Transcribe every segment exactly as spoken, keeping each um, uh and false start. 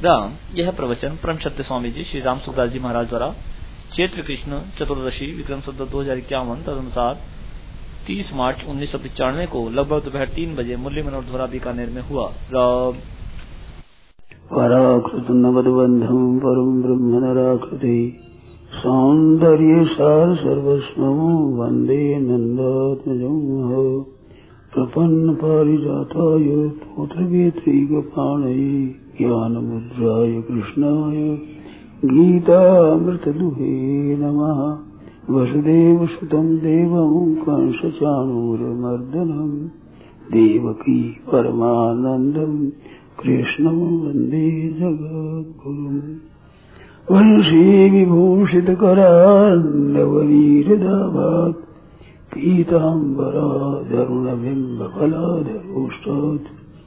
राम यह प्रवचन परम सत्य स्वामी जी श्री राम सुखदास जी महाराज द्वारा चैत्र कृष्ण चतुर्दशी विक्रम संवत दो हजार इक्यावन तदनुसार तीस मार्च उन्नीस सौ पिचानवे को लगभग दोपहर तीन बजे मुरली मनोहर द्वारा बीकानेर में हुआ। राम पराकृत नवदबंधम परम ब्रह्म नराकृति सौंदर्य सार सर्वस्व वंदे नंदात्मजं प्रपन्न पारिजाताय पुत्रवेत्रैकपाणये ज्ञानमुद्राय कृष्णाय गीतामृतदुहे नमः। वसुदेवसुतं देवं कंसचाणूरमर्दनं देवकी परमानन्दं कृष्णं वन्दे जगद्गुरुम्। वंशी विभूषितकरान्नवनीरदाभात् पीताम्बराधरुणबिम्बफलाधरोष्टात्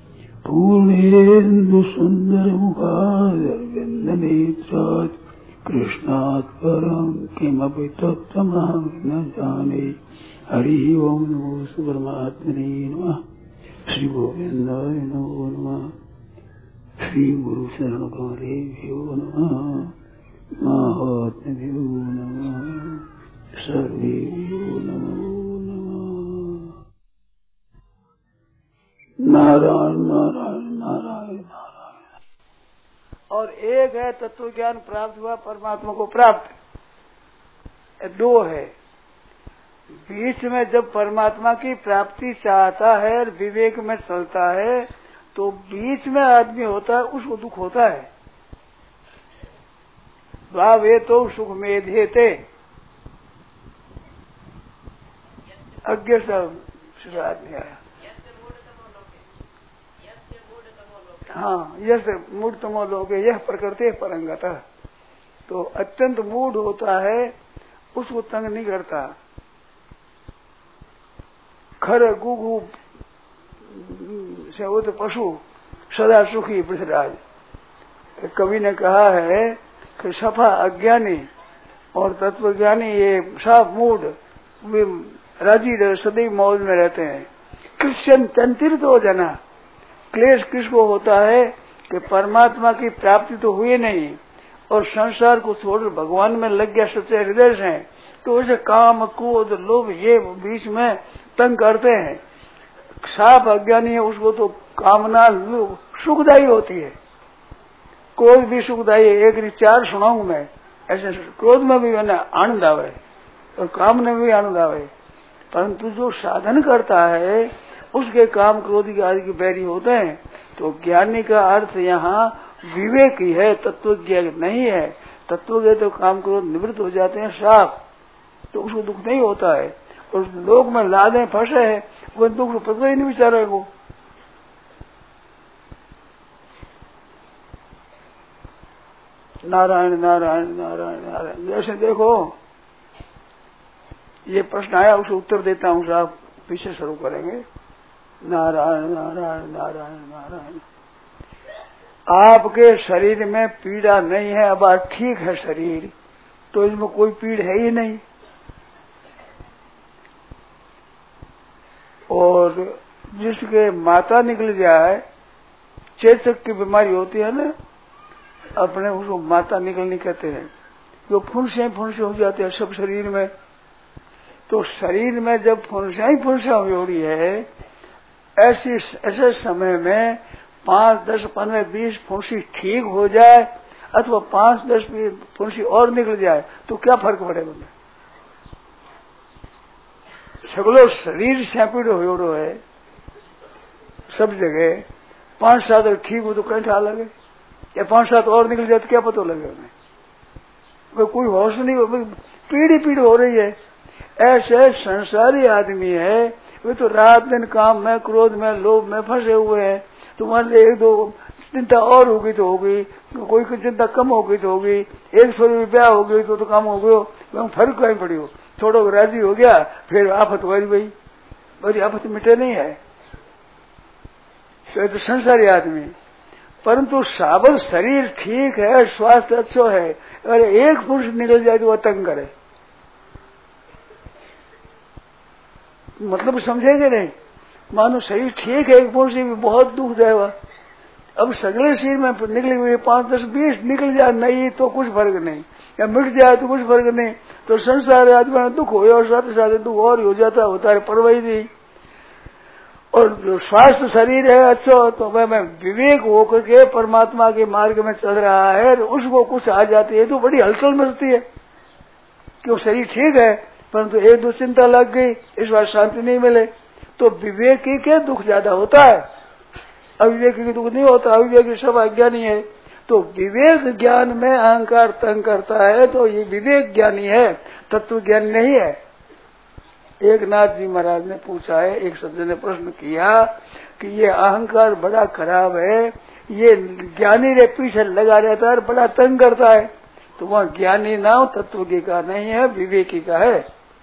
पूर्णेन्दुसुन्दरमुखादरविन्दनेत्रात् कृष्णात् परं किमपि तत्त्वमहं न जाने। हरि ओं नमो परमात्मने नमः। श्री गोविन्दाय नमो नमः। श्री गुरु शरण कमलेभ्यो नमः। महात्म्यो नमः। सर्वेभ्यो नमो नमः। नारायण नारायण नारायण नारायण। और एक है तत्व ज्ञान प्राप्त हुआ परमात्मा को प्राप्त, दो है बीच में जब परमात्मा की प्राप्ति चाहता है और विवेक में चलता है तो बीच में आदमी होता है उसको दुख होता है। भावे तो सुख में देते अज्ञ सब आदमी आया। हाँ यस मूढ़ तमो लोगे यह प्रकृति परंगता, तो अत्यंत मूढ़ होता है उसको तंग नहीं करता। खर गुगु से वो तो पशु सदा सुखी पृथ्वीराज। कवि ने कहा है कि सफा अज्ञानी और तत्वज्ञानी ये साफ मूढ़ वे राजी सदैव मौज में रहते हैं। क्रिश्चियन चंतित हो जाना क्लेश किसको होता है कि परमात्मा की प्राप्ति तो हुई नहीं और संसार को छोड़ भगवान में लग गया सच्चे हृदय से, तो उसे काम क्रोध लोभ ये बीच में तंग करते हैं। साफ अज्ञानी है उसको तो कामना सुखदायी होती है, क्रोध भी सुखदायी है। एक चार सुनाऊं मैं ऐसे, क्रोध में भी आनंद आवे और काम में भी आनंद आवे, परंतु जो साधन करता है उसके काम क्रोध की आदि के बैरी होते हैं। तो ज्ञानी का अर्थ यहाँ विवेक ही है, तत्व ज्ञान नहीं है। तत्व ज्ञान तो काम क्रोध निवृत्त हो जाते हैं साफ, तो उसको दुख नहीं होता है। और लोग में लादे फंसे है वो दुख पता ही नहीं विचारे को। नारायण नारायण नारायण नारायण। जैसे देखो ये प्रश्न आया उसे उत्तर देता हूँ साहब, पीछे शुरू करेंगे। नारायण नारायण नारायण नारायण। आपके शरीर में पीड़ा नहीं है, अब ठीक है शरीर, तो इसमें कोई पीड़ है ही नहीं। और जिसके माता निकल जाए, चेचक की बीमारी होती है ना, अपने उसको माता निकलनी कहते हैं, जो फुंसे फुंसे हो जाते हैं सब शरीर में। तो शरीर में जब फुंसा ही फुंसा हो रही है, ऐसी ऐसे समय में पांच दस पंद्रह बीस फुंसी ठीक हो जाए अथवा पांच दस फुंसी और निकल जाए तो क्या फर्क पड़ेगा? सगलो शरीर सैंपिड हो है सब जगह। पांच सात ठीक हो तो कैसा लगे, या पांच सात और निकल जाए तो क्या पता लगे उन्हें? कोई होश नहीं हो, पीढ़ी पीढ़ी हो रही है। ऐसे संसारी आदमी है, वे तो रात दिन काम में क्रोध में लोभ में फंसे हुए हैं। तुम्हारे एक दो चिंता और होगी तो होगी, कोई की चिंता कम होगी तो होगी, एक सौ रुपया हो गई तो, तो काम हो गयो, फर्क कहीं पड़ी हो। थोड़ा राजी हो गया फिर आफत वाली भाई बड़ी आफत मिटे नहीं है। तो, तो संसारी आदमी, परंतु साबर शरीर ठीक है, स्वास्थ्य अच्छा है, अगर एक पुरुष निकल जाए तो वह तंग करे। मतलब समझेंगे नहीं? मानो शरीर ठीक है, एक पुरुष भी बहुत दुख जाएगा, अब सगले शरीर में निकली हुई पांच दस बीस निकल जाए नहीं तो कुछ फर्क नहीं, या मिट जाए तो कुछ फर्क नहीं। तो संसार आदमी में दुख हो और साथ साथ दुख और हो जाता होता है, परवाही नहीं। और जो स्वास्थ्य शरीर है अच्छा, तो वह मैं विवेक होकर के परमात्मा के मार्ग में चल रहा है, उसको कुछ आ जाती है तो बड़ी हलचल मचती है। क्यों शरीर ठीक है परंतु एक दो चिंता लग गई, इस बार शांति नहीं मिले, तो विवेकी के दुख ज्यादा होता है, अविवेकी के दुख नहीं होता। अविवेकी सब अज्ञानी है, तो विवेक ज्ञान में अहंकार तंग करता है, तो ये विवेक ज्ञानी है, तत्व ज्ञानी नहीं है। एक नाथ जी महाराज ने पूछा है, एक सज्जन ने प्रश्न किया कि ये अहंकार बड़ा खराब है, ये ज्ञानी रे पीछे लगा रहता है, बड़ा तंग करता है। तो वह ज्ञानी नाम तत्व का नहीं है, विवेकी का है।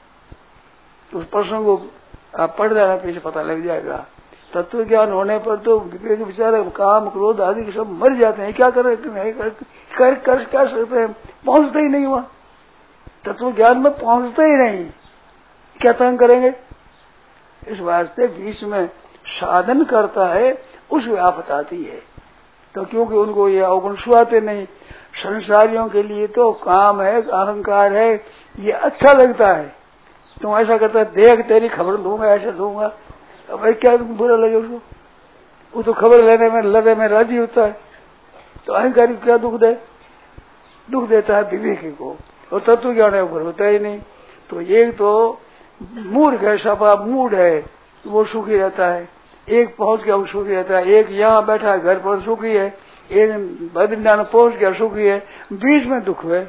तो उस प्रश्न को आप पढ़ देना, पीछे पता लग जाएगा। तत्व ज्ञान होने पर तो विवेक विचार काम क्रोध आदि सब मर जाते हैं, क्या करें कर, कर, कर क्या सकते हैं, पहुंचते ही नहीं वहां, तत्व ज्ञान में पहुंचते ही नहीं, क्या तंग करेंगे। इस वास्ते बीच में साधन करता है, उसमें आफत आती है। तो क्योंकि उनको ये अवगुण सुहाते नहीं। संसारियों के लिए तो काम है, अहंकार है, ये अच्छा लगता है। तुम ऐसा करता है, देख तेरी खबर दूंगा, ऐसे दूंगा, अब क्या बुरा लगे उसको, वो तो खबर लेने में लड़े में राजी होता है। तो अहंकारी क्या दुख दे, दुख देता है विवेकी को, और तत्व ज्ञान है ऊपर होता ही नहीं। तो एक तो मूर्ख है, सफा मूड है, वो सुखी रहता है, एक पहुंच गया वो सुखी रहता है, एक यहाँ बैठा है घर पर सुखी है, एक बद्रीनाथ पहुंच गया सुखी है, बीच में दुख है।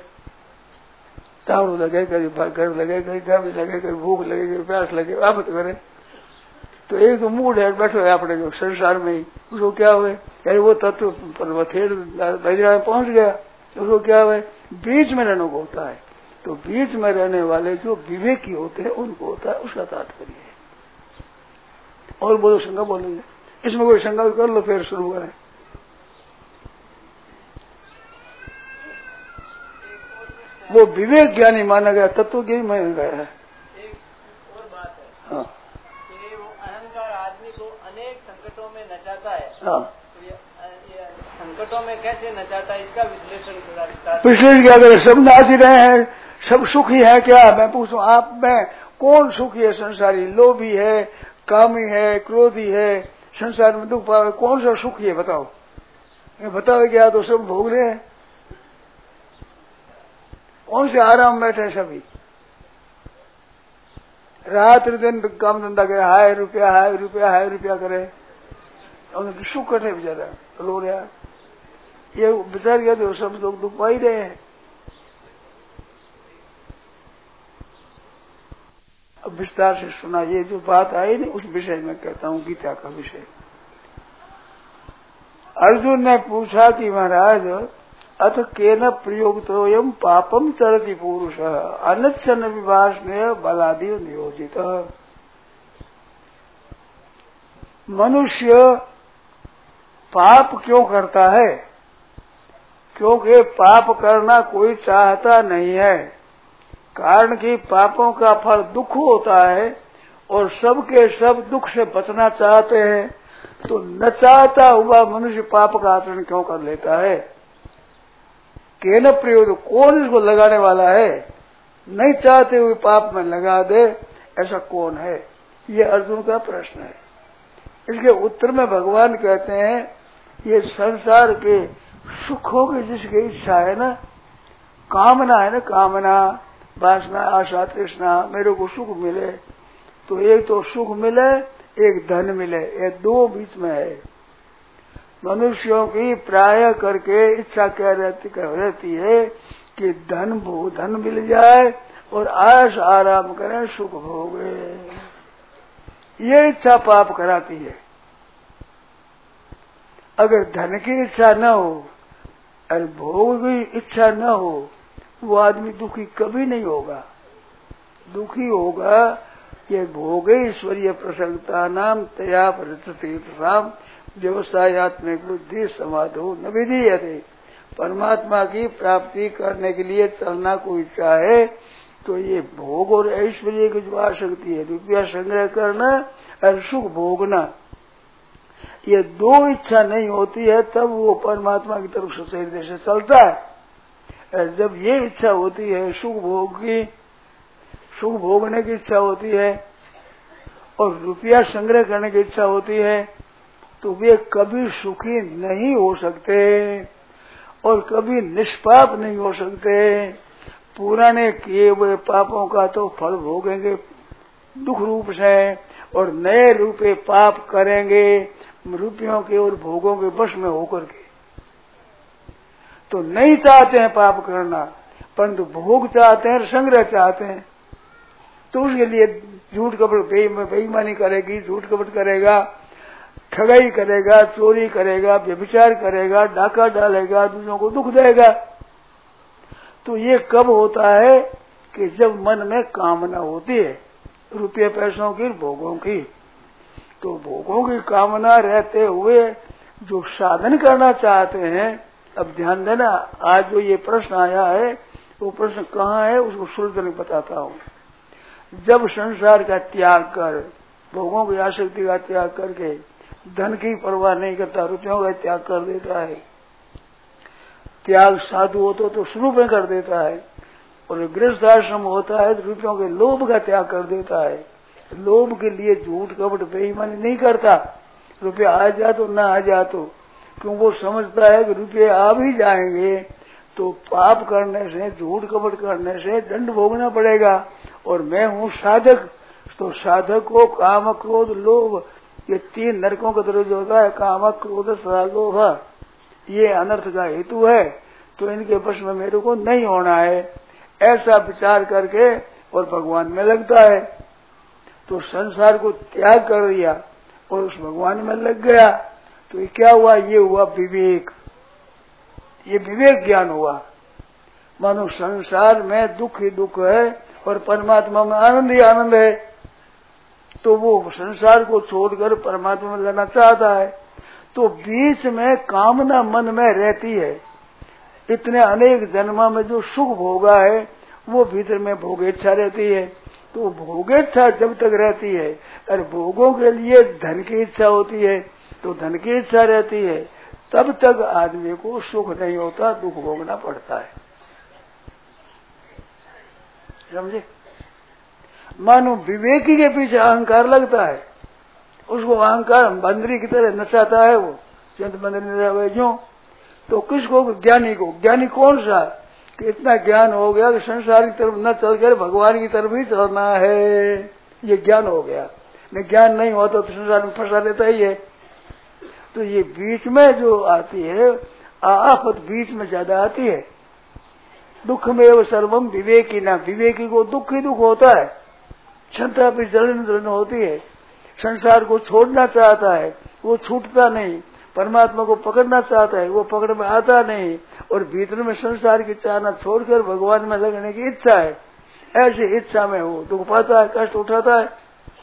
तावड़ू लगे, कभी घर लगे, कभी घर लगे, कभी भूख लगे, कभी प्यास लगे, आफत करे। तो एक तो मूड है, बैठो है अपने जो संसार में ही, उसको क्या हुए, यानी वो तत्व बद्रीनाथ पहुंच गया, उसको क्या हुए, बीच में रहने को होता है। तो बीच में रहने वाले जो विवेकी होते हैं उनको होता है, उसका तात्पर्य है। और बोलो, शंका बोलेंगे, इसमें कोई शंका कर लो, फिर शुरू करें। वो विवेक ज्ञानी माना गया, तत्व ज्ञानी माना गया है। एक और बात है, हाँ, कि वो अहंकार आदमी को अनेक संकटों में नचाता है। हाँ, तो ये, ये संकटों में कैसे नचाता है, इसका विश्लेषण करा। विश्लेषण क्या करें, सब नाच ही रहे हैं, सब सुखी है क्या। मैं पूछूं आप में कौन सुखी है संसारी, लोभी है, कामी है, क्रोधी है, संसार में दुख पावे, कौन सा सुखी है बताओ। बताओ क्या, तो सब भोग रहे हैं, कौन से आराम बैठे सभी, रात्रि दिन काम धंधा करे, हाय रुपया हाय रुपया हाय रुपया करे, उन्हें सुख कटे बेचारा रो रहा। ये बेचार गया तो सब लोग दुख पा ही रहे हैं। अब विस्तार से सुना, ये जो बात आई नहीं उस विषय में कहता हूँ, गीता का विषय। अर्जुन ने पूछा कि महाराज अथ केन प्रयोक्तोयम पापम चरति पुरुष अनच्छन विभाष में बलादि नियोजित। मनुष्य पाप क्यों करता है, क्योंकि पाप करना कोई चाहता नहीं है। कारण कि पापों का फल दुख होता है और सबके सब दुख से बचना चाहते हैं, तो न चाहता हुआ मनुष्य पाप का आचरण क्यों कर लेता है। केन प्रयोग, कौन इसको लगाने वाला है, नहीं चाहते हुए पाप में लगा दे, ऐसा कौन है, ये अर्जुन का प्रश्न है। इसके उत्तर में भगवान कहते हैं, ये संसार के सुखों की जिसकी इच्छा है ना, कामना है ना, कामना वासना आशा तृष्णा, मेरे को सुख मिले, तो एक तो सुख मिले, एक धन मिले, ये दो बीच में है। मनुष्यों की प्राय करके इच्छा क्या रहती क्या रहती है कि धन भो धन मिल जाए और आश आराम करें, सुख भोगे, ये इच्छा पाप कराती है। अगर धन की इच्छा न हो और भोग की इच्छा न हो, वो आदमी दुखी कभी नहीं होगा। दुखी होगा ये भोगे ईश्वरीय प्रसन्नता नाम तया प्रतीसाम व्यवसायत्मक बुद्धि समाधो न विधीयते। परमात्मा की प्राप्ति करने के लिए चलना को इच्छा है तो ये भोग और ऐश्वर्य की जो आसक्ति है, रुपया संग्रह करना और सुख भोगना, ये दो इच्छा नहीं होती है तब वो परमात्मा की तरफ से शरीर से चलता है। और जब ये इच्छा होती है सुख भोग की, सुख भोगने की इच्छा होती है और रुपया संग्रह करने की इच्छा होती है, तो वे कभी सुखी नहीं हो सकते और कभी निष्पाप नहीं हो सकते। पुराने किए हुए पापों का तो फल भोगेंगे दुख रूप से, और नए रूपे पाप करेंगे रुपयों के और भोगों के वश में होकर के। तो नहीं चाहते हैं पाप करना, परंतु भोग चाहते हैं, संग्रह चाहते हैं। तो उसके लिए झूठ कपट बेईमानी करेगी, झूठ कपट करेगा, ठगाई करेगा, चोरी करेगा, व्यभिचार करेगा, डाका डालेगा, दूसरों को दुख देगा। तो ये कब होता है कि जब मन में कामना होती है रुपये पैसों की, भोगों की। तो भोगों की कामना रहते हुए जो साधन करना चाहते हैं, अब ध्यान देना, आज जो ये प्रश्न आया है वो प्रश्न कहाँ है उसको सुलझन बताता हूँ। जब संसार का त्याग कर, भोगों की आसक्ति का त्याग करके, धन की परवाह नहीं करता, रुपयों का त्याग कर देता है, त्याग साधु होता तो शुरू में कर देता है, और गृहस्थ आश्रम होता है तो रुपयों के लोभ का त्याग कर देता है। लोभ के लिए झूठ कपट बेईमानी नहीं करता, रुपया आ जा तो ना आ जा तो, क्यों वो समझता है कि रुपये आ भी जाएंगे तो पाप करने से, झूठ कपट करने से दंड भोगना पड़ेगा, और मैं हूँ साधक। तो साधक को काम क्रोध लोभ ये तीन नरकों का दर्जा होता है, काम क्रोध सदा लोभ, ये अनर्थ का हेतु है, तो इनके वश में मेरे को नहीं होना है, ऐसा विचार करके और भगवान में लगता है। तो संसार को त्याग कर दिया और उस भगवान में लग गया, तो ये क्या हुआ? ये हुआ विवेक, ये विवेक ज्ञान हुआ। मानो संसार में दुख ही दुख है और परमात्मा में आनंद ही आनंद है, तो वो संसार को छोड़कर परमात्मा में लेना चाहता है। तो बीच में कामना मन में रहती है, इतने अनेक जन्मा में जो सुख भोगा है वो भीतर में भोगेच्छा रहती है। तो भोगेच्छा जब तक रहती है और भोगों के लिए धन की इच्छा होती है, तो धन की इच्छा रहती है, तब तक आदमी को सुख नहीं होता, दुख भोगना पड़ता है। समझे? मानो विवेकी के पीछे अहंकार लगता है, उसको अहंकार बंदरी की तरह नचाता है, वो चंद बंदरी जो। तो किसको? ज्ञानी को। ज्ञानी कौन सा? कि इतना ज्ञान हो गया कि संसार की तरफ न चलकर भगवान की तरफ ही चलना है, ये ज्ञान हो गया। न ज्ञान नहीं होता तो संसार में फंसा लेता ही है। तो ये बीच में जो आती है आफत, बीच में ज्यादा आती है। दुख में वो सर्वम विवेकी ना, विवेकी को दुख ही दुख होता है, क्षमता भी जलन जलन होती है, संसार को छोड़ना चाहता है, वो छूटता नहीं, परमात्मा को पकड़ना चाहता है, वो पकड़ में आता नहीं, और भीतर में संसार की चाहना छोड़कर भगवान में लगने की इच्छा है। ऐसी इच्छा में वो दुख पाता है, कष्ट उठाता है।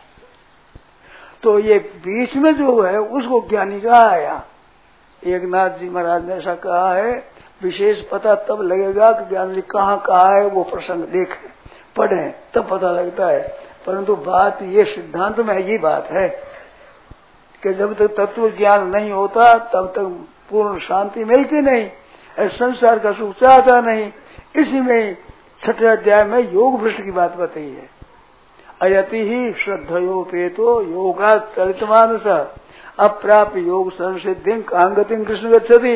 तो ये बीच में जो है उसको ज्ञानी कहा है। यहाँ एक नाथ जी महाराज ने ऐसा कहा है, विशेष पता तब लगेगा कि ज्ञान जी कहाँ कहा है, वो प्रसंग देखें पढ़ें तब पता लगता है। परंतु बात ये सिद्धांत में ये बात है कि जब तक तत्व ज्ञान नहीं होता तब तक पूर्ण शांति मिलती नहीं, संसार का सुख चाहता नहीं। इसी में छठे अध्याय में योग भ्रष्ट की बात बताई है। अयति ही श्रद्धयोपेतो योगा चलित मानस अप्राप्त योग संसिद्धि कांगति कृष्ण गच्छति।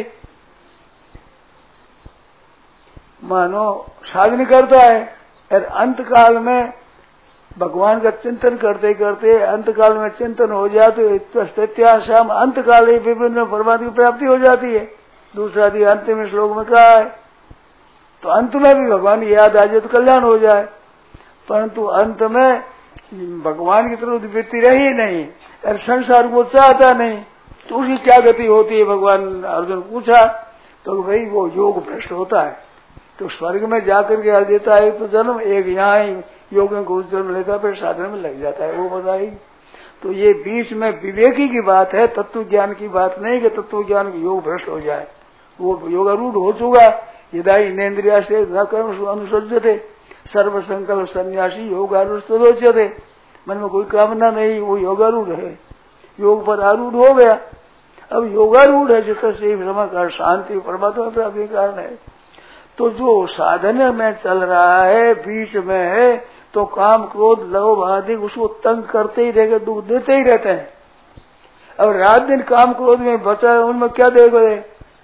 मानो साधन करता है और अंत काल में भगवान का चिंतन करते करते अंत काल में चिंतन हो जाए तो स्थित्याशाम अंत काल ही विभिन्न परमात्मा की प्राप्ति हो जाती है। दूसरा दी अंतिम श्लोक में कहा है, तो अंत में भी भगवान की याद आ जाए तो कल्याण हो जाए। परंतु अंत में भगवान की तरफ वृत्ति रही नहीं और संसार को चाहता नहीं, तो उसकी क्या गति होती है? भगवान अर्जुन पूछा तो भाई वो योग भ्रष्ट होता है, तो स्वर्ग में जाकर के आ देता है तो जन्म, एक यहाँ ही योग में घुस जन्म लेता, फिर साधन में लग जाता है, वो बताई। तो ये बीच में विवेकी की बात है, तत्व ज्ञान की बात नहीं कि तत्व ज्ञान की योग भ्रष्ट हो जाए। वो योगारूढ़ हो चुका, यदा इनेन्द्रिया से न कर्म अनुसज्जते सर्व संकल्प सन्यासी योगारूढ़। मन में कोई कामना नहीं, वो योगारूढ़ है, योग पर आरूढ़ हो गया, अब योगारूढ़ है जितना से कारण शांति परमात्मा प्राप्ति कारण है। तो जो साधन में चल रहा है बीच में है तो काम क्रोध लोभ आदि उसको तंग करते ही रहेगा, दुख देते ही रहते हैं। अब रात दिन काम क्रोध में बचा है, उनमें क्या देखोगे।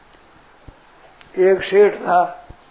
एक सेठ था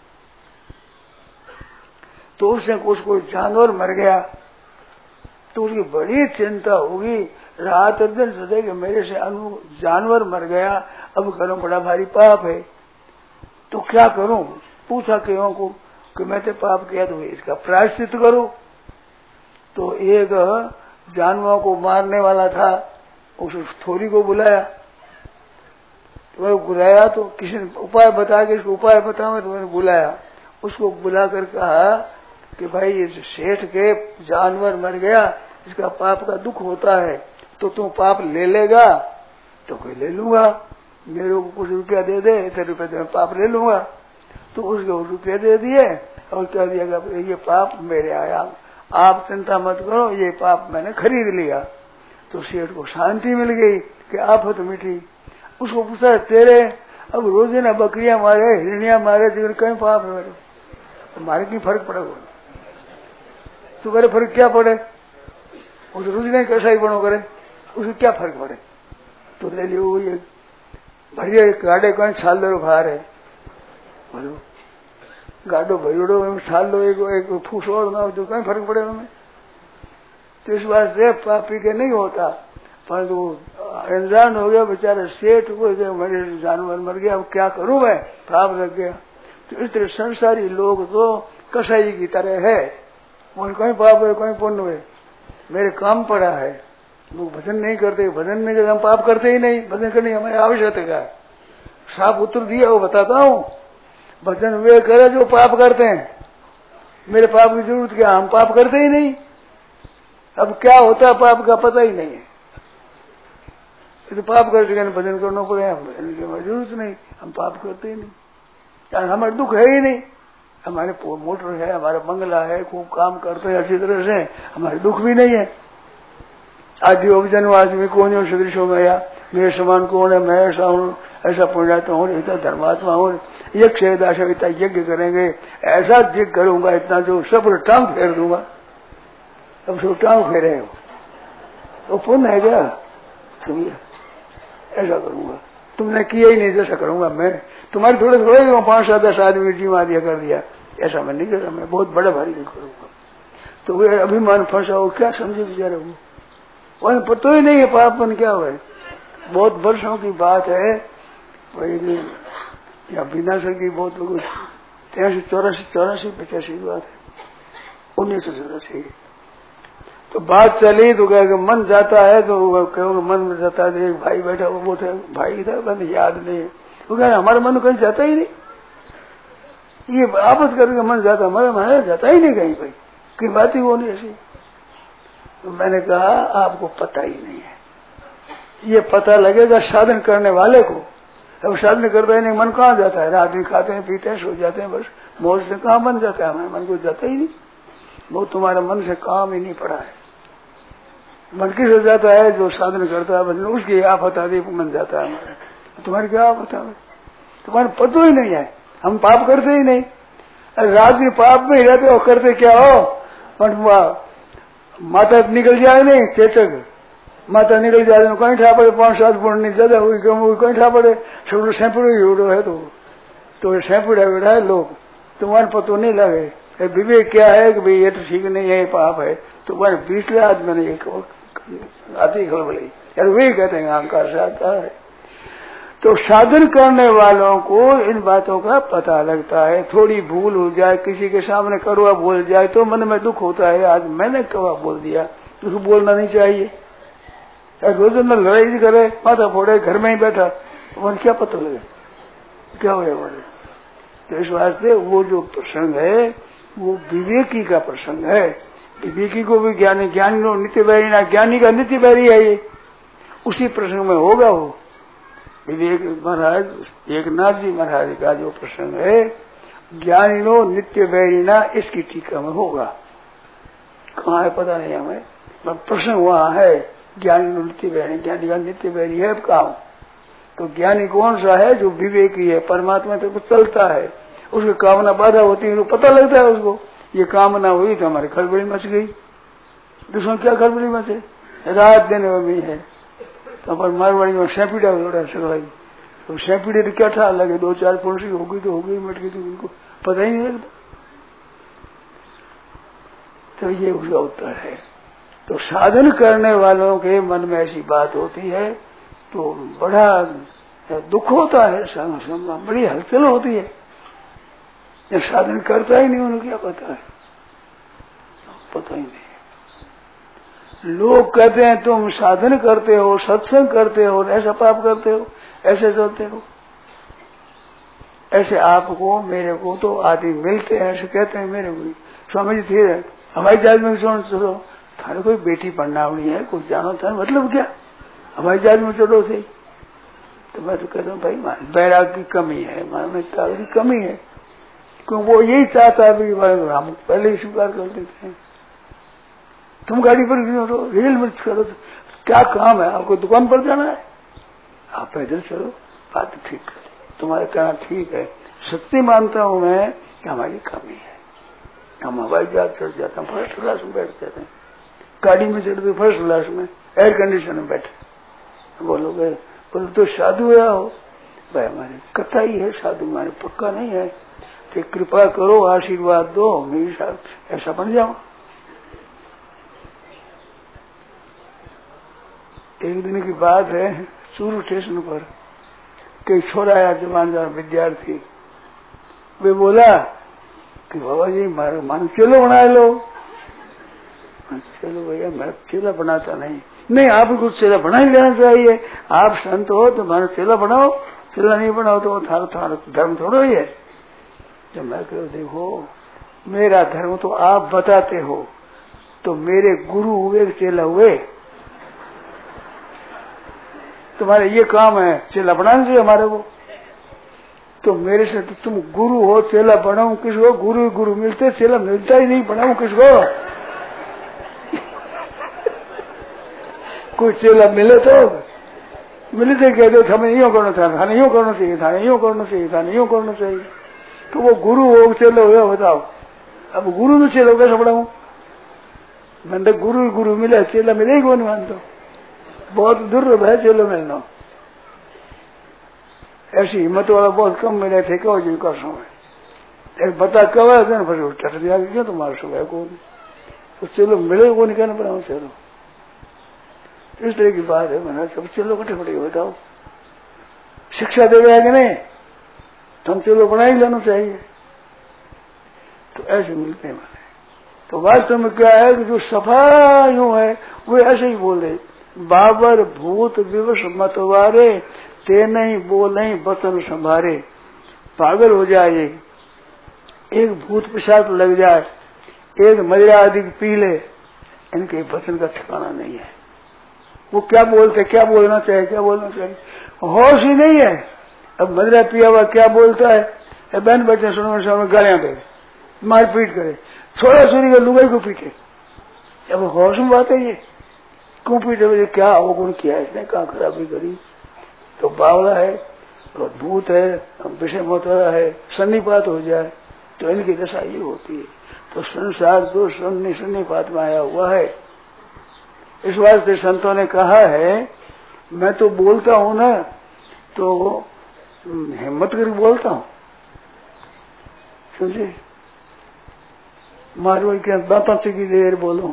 तो उसने कुछ कोई जानवर मर गया तो उसकी बड़ी चिंता होगी, रात दिन सोचे कि मेरे से अनु जानवर मर गया, अब करूं बड़ा भारी पाप है तो क्या करूं। पूछा क्यों को कि मैं तो पाप किया तो इसका प्रायश्चित करूं। तो एक जानवरों को मारने वाला था, उस थोड़ी को बुलाया, तो बुलाया तो किसी ने उपाय बता के इसको उपाय बताओ तो मैंने बुलाया। उसको बुलाकर कहा कि भाई इस सेठ के जानवर मर गया, इसका पाप का दुख होता है, तो तू पाप ले लेगा। तो कोई ले लूंगा, मेरे को कुछ रुपया दे दे, इतने रुपये दे पाप ले लूंगा। तो उसको रुपये दे दिए और कह दिया ये पाप मेरे आया, आप चिंता मत करो, ये पाप मैंने खरीद लिया। तो सेठ को शांति मिल गई कि आप हो तो मिठी। उसको पूछा तेरे अब रोजाना बकरियां मारे, हिरनिया मारे, तो कहीं पाप है मेरे, तो मारे की फर्क पड़ेगा। तो करे फर्क क्या पड़े, उस रोजाना कैसा ही बनो करे, उसको क्या फर्क पड़े। तो ले लियो ये भरिया गाड़े कहीं छाल दो बाहर है, बोलो गाडो भरियोड़ो में छाल लो, एक एक फूस और ना हो तो कहीं फर्क पड़ेगा हमें। तो इस वास्ते पापी के नहीं होता, पर वो अनजान हो गया बेचारा सेठ को, मेरे जानवर मर गया, अब क्या करूं मैं, पाप लग गया। तो इस तरह संसारी लोग तो कसाई की तरह है, उन कहीं पाप है कहीं पुण्य है, मेरे काम पड़ा है। लोग भजन नहीं करते, भजन नहीं करते, हम पाप करते ही नहीं, भजन करने हमारी आवश्यकता है। साफ उत्तर दिया वो बताता हूँ, भजन वे करे जो पाप करते हैं, मेरे पाप की जरूरत क्या, हम पाप करते ही नहीं। अब क्या होता है पाप का पता ही नहीं है, तो पाप करते भजन करना पड़े, भजन की हमारी जरूरत नहीं, हम पाप करते ही नहीं, कारण हमारे दुख है ही नहीं। हमारे मोटर है, हमारा बंगला है, खूब काम करते हैं अच्छी तरह से, हमारे दुख भी नहीं है। आदि उपजनवास में कौन हो सदृश हो गया, मेरे समान कौन है, मैं ऐसा हूँ, ऐसा पुण्यात्मा हूँ, इतना धर्मात्मा हूँ, यज्ञ इतना यज्ञ करेंगे, ऐसा यज्ञ करूंगा इतना जो सब टांग फेर दूंगा। अब सब टांग फेरे हो तो पुण्य है क्या, तुम ऐसा करूंगा, तुमने किया ही नहीं जैसा करूंगा मैं, तुम्हारे थोड़े थोड़े पांच सात दस आदमी जीवा दिया कर दिया, ऐसा मैं नहीं करूंगा, मैं बहुत बड़ा भारी नहीं करूंगा। तो वे अभिमान फंसा हो, क्या समझे बेचारे वो, वही पता ही नहीं है पापन क्या हुआ। बहुत वर्षों की बात है, वही या विनाशर की बहुत लोग तिरासी चौरासी चौरासी पचासी बात है, उन्नीस सौ चौरासी। तो बात चली तो कह मन जाता है, तो कहोगे मन में जाता है, तो एक भाई बैठा वो बोलते भाई था, मैंने याद नहीं, वो कह हमारा मन कहीं जाता ही नहीं, ये आपस करके मन जाता, हमारा मन जाता ही नहीं कहीं, कोई की बात ही वो नहीं ऐसी। तो मैंने कहा आपको पता ही नहीं है, ये पता लगेगा साधन करने वाले को। अब साधन करते ही नहीं, मन कहाँ जाता है, रात दिन खाते हैं पीते हैं सो जाते हैं, बस मौज से कहाँ मन जाता है, हमारे मन को जाता ही नहीं। वो तुम्हारा मन से काम ही नहीं पड़ा है, मन किस हो जाता है जो साधन करता है, बस उसकी आफत आदि मन जाता है हमारे, तुम्हारी क्या आफत है, तुम्हारे पता ही नहीं है, हम पाप करते ही नहीं। रात दिन पाप में ही रहते हो, करते क्या हो, पर माता निकल जाए नहीं, चेचक माता निकल जाए कहीं ठा पड़े, पांच सात फुट नहीं ज्यादा हुई कम हुई, कहीं ठा पड़े, सब सैंपड़ ही उड़ो है, तो तो सैंपड़ है लोग, तुम्हारे पतो नहीं लगे। विवेक क्या है कि भाई ये तो ठीक नहीं है, ये पाप है, तुम्हारे पिछले आज मैंने एक आती खलबली यार, वही कहते हैं अहंकार से आता है। तो साधन करने वालों को इन बातों का पता लगता है, थोड़ी भूल हो जाए, किसी के सामने कड़वा बोल जाए तो मन में दुख होता है, आज मैंने कड़वा बोल दिया, उसको बोलना नहीं चाहिए। रोज में लड़ाई करे, माथा फोड़े, घर में ही बैठा, मन क्या पता लगे क्या हो बोले। तो इस वास्ते वो जो प्रसंग है वो विवेकी का प्रसंग है, विवेकी को भी ज्ञानी, ज्ञानी नो नित्य बैरी ना, ज्ञानी का नित्य बैरी है ये, उसी प्रसंग में होगा वो। विवेक महाराज एक नाथ जी महाराज का जो प्रसंग है, ज्ञानी नो नित्य बैरी ना, इसकी टीका में होगा, कहाँ है पता नहीं हमें, प्रसंग वहाँ है, ज्ञानी नो नित्य बैरी, ज्ञानी का नित्य बैरी है काम, तो ज्ञानी कौन सा है? जो विवेकी है, परमात्मा तो चलता है, उसकी कामना बाधा होती है, पता लगता है उसको ये कामना हुई तो हमारी खड़बड़ी मच गई। दूसरों क्या खड़बड़ी मचे, रात दिन में है। तो अपन मारवाड़ी में शेपीड़ा जोड़ा सगवाई, तो शेपीड़े तो क्या था लगे, दो चार फुंसी हो गई तो हो गई, मट गई तो उनको पता ही नहीं लगता। तो ये उसका उत्तर है। तो साधन करने वालों के मन में ऐसी बात होती है तो बड़ा दुख होता है, बड़ी हलचल होती है। जब साधन करता ही नहीं उन्हें क्या पता है, पता ही नहीं। लोग कहते हैं तुम साधन करते हो, सत्संग करते हो, ऐसा पाप करते हो, ऐसे चलते हो, ऐसे आपको मेरे को तो आदि मिलते हैं, ऐसे कहते हैं मेरे को। स्वामी जी थे हवाई जहाज में सुन चलो, थारे कोई बेटी पढ़नावनी है, कुछ जानो था, मतलब क्या हवाई जहाज में चलो थे। तो मैं तो कहता हूँ भाई बैराग की कमी है, मानवता की कमी है, क्योंकि वो यही चाहता है हम पहले ही स्वीकार कर देते हैं। तुम गाड़ी पर क्यों हो, रेल में चलो, क्या काम है आपको, दुकान पर जाना है, आप पैदल चलो, बात ठीक है, तुम्हारा कहना ठीक है। सत्य मानता हूं मैं कि हमारी कमी है, हम हवाई जहाज चढ़ जाते हैं, फर्स्ट क्लास में बैठ जाते हैं, गाड़ी में चढ़ते फर्स्ट क्लास में, एयर कंडीशन में बैठे। बोलोगे बोलो तो साधु है हो भाई, हमारी कथा ही है, साधु हमारे पक्का नहीं है, तो कृपा करो आशीर्वाद दो, मेरे साथ ऐसा बन जाओ। एक दिन की बात है, चूरू स्टेशन पर कई छोरा आया, जवान जवान विद्यार्थी, वे बोला कि बाबा जी मारे मान चेलो बना लो। चलो भैया मैं चेला बनाता नहीं, नहीं आप कुछ चेला बना ही लेना चाहिए, आप संत हो तो मानो चेला बनाओ, चेला नहीं बनाओ तो थारा थारा धर्म थोड़ा ही है। जब मैं कह देखो मेरा धर्म तो आप बताते हो, तो मेरे गुरु हुए चेला हुए, तुम्हारे ये काम है चेला बनाना चाहिए हमारे को, तो मेरे से तो तुम गुरु हो, चेला बनाऊं किसको, गुरु गुरु मिलते, चेला मिलता ही नहीं, बनाऊं किसको। कोई चेला मिले तो मिले तो कह दो हमें यूं करना था, था नहीं करना चाहिए था, यूं करना चाहिए था, नहीं करना चाहिए, तो वो गुरु हो चेलो हो बताओ। अब गुरु तो चेलो कैसे बनाऊं, मैंने तो गुरु ही गुरु मिले, चेला मिले ही कौन मानता, बहुत दुर्लभ है चेलो मिलना। ऐसी हिम्मत वाला बहुत कम मिले थे, कहो जी कर समय एक बता कब है फिर टट दिया क्यों तुम्हारा सुबह को, तो चलो मिले को नहीं कहना बनाओ चलो, इस तरह की बात है। मैंने सब चलो कटे पड़ेगा बताओ, शिक्षा देगा कि नहीं, तो हम चलो बना ही लेना चाहिए, तो ऐसे मिलते हैं मैंने। तो वास्तव में क्या है कि जो सफा यूं है वो ऐसे ही बोल रहे, बाबर भूत विवश मतवारे, ते नहीं बोले बचन संभारे। पागल हो जाए, एक भूत पिशाच लग जाए, एक मदिरा आदि पी ले, इनके वचन का ठिकाना नहीं है। वो क्या बोलते, क्या बोलना चाहिए, क्या बोलना चाहिए, होश ही नहीं है। अब मदिरा पिया हुआ क्या बोलता है, बहन बच्चे सुनो सुनो गालियां दे, मारपीट करे, छोड़ा छोरी का लुगाई को पीटे, अब होश में बात है ये, क्यों पीटे, क्या अवगुण किया इसने, कहा खराबी करी, तो बावला है, और भूत है, विषय मतवाला है, सन्निपात हो जाए तो इनकी दशा ये होती है। तो संसार तो सन्नि सन्निपात में आया हुआ है। इस वास्ते संतों ने कहा है, मैं तो बोलता हूं ना तो हिम्मत करके बोलता हूं, समझे, मारवाड़ी के दांतों से की देर बोलो।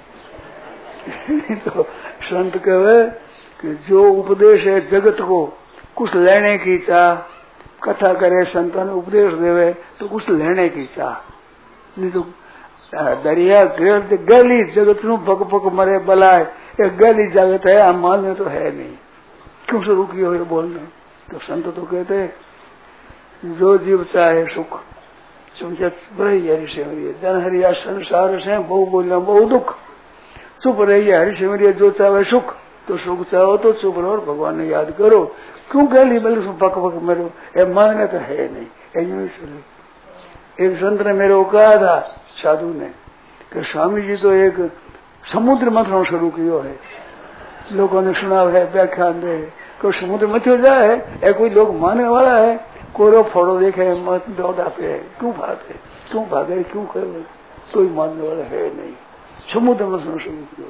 तो संत कहे कि जो उपदेश है जगत को कुछ लेने की चाह, कथा करे संतों ने उपदेश देवे तो कुछ लेने की चाह, नहीं तो दरिया गिर गली जगत नु पक पक मरे बलाए, ये गली जगत है, हम मानने तो है नहीं, क्यों शुरू किया हो बोलने। तो संत तो कहते जो जीव चाहे सुख, बड़ी हरि सिमरिये, जन हरिया संसार से बहु बोलिया बहु दुख, चुप रहिए हरि सिमरिये जो चाहे सुख, तो सुख चाहो तो चुप रहो और भगवान ने याद करो, क्यों गली बल पक पक मरो, ये मानने तो है नहीं, यूं ही चले। एक संत ने मेरे को कहा था, साधु ने, कि स्वामी जी तो एक समुद्र मंथन शुरू किया है, लोगों ने सुना है व्याख्यान दे, कोई समुद्र मत हो जाए या कोई लोग मानने वाला है, कोरो फोड़ो देखे मत दौड़ा पे क्यों भागे क्यों भागे क्यों करे, कोई मानने वाला है नहीं। समुद्र में समुद्र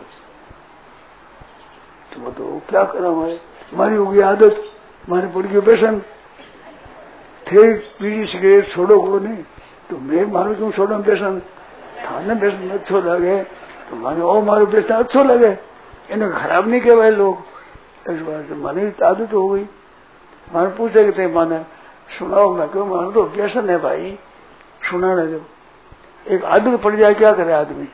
तो बताओ क्या करा, हमारे हमारी होगी आदत, हमारे पड़ गई व्यसन थे, बीड़ी सिगरेट छोड़ो को नहीं तो मैं मारो क्यों छोड़ो व्यसन, थाने व्यसन अच्छो लगे तो माने ओ मारो व्यसन अच्छो लगे, इन्हें खराब नहीं कहवाए लोग। इस बात से मानी आदत हो गई। माने पूछे कि ते माने सुनाओ, मैं क्यों मानो तो व्यसन है भाई, सुनाने दो। एक आदत पड़ जाए क्या करे आदमी।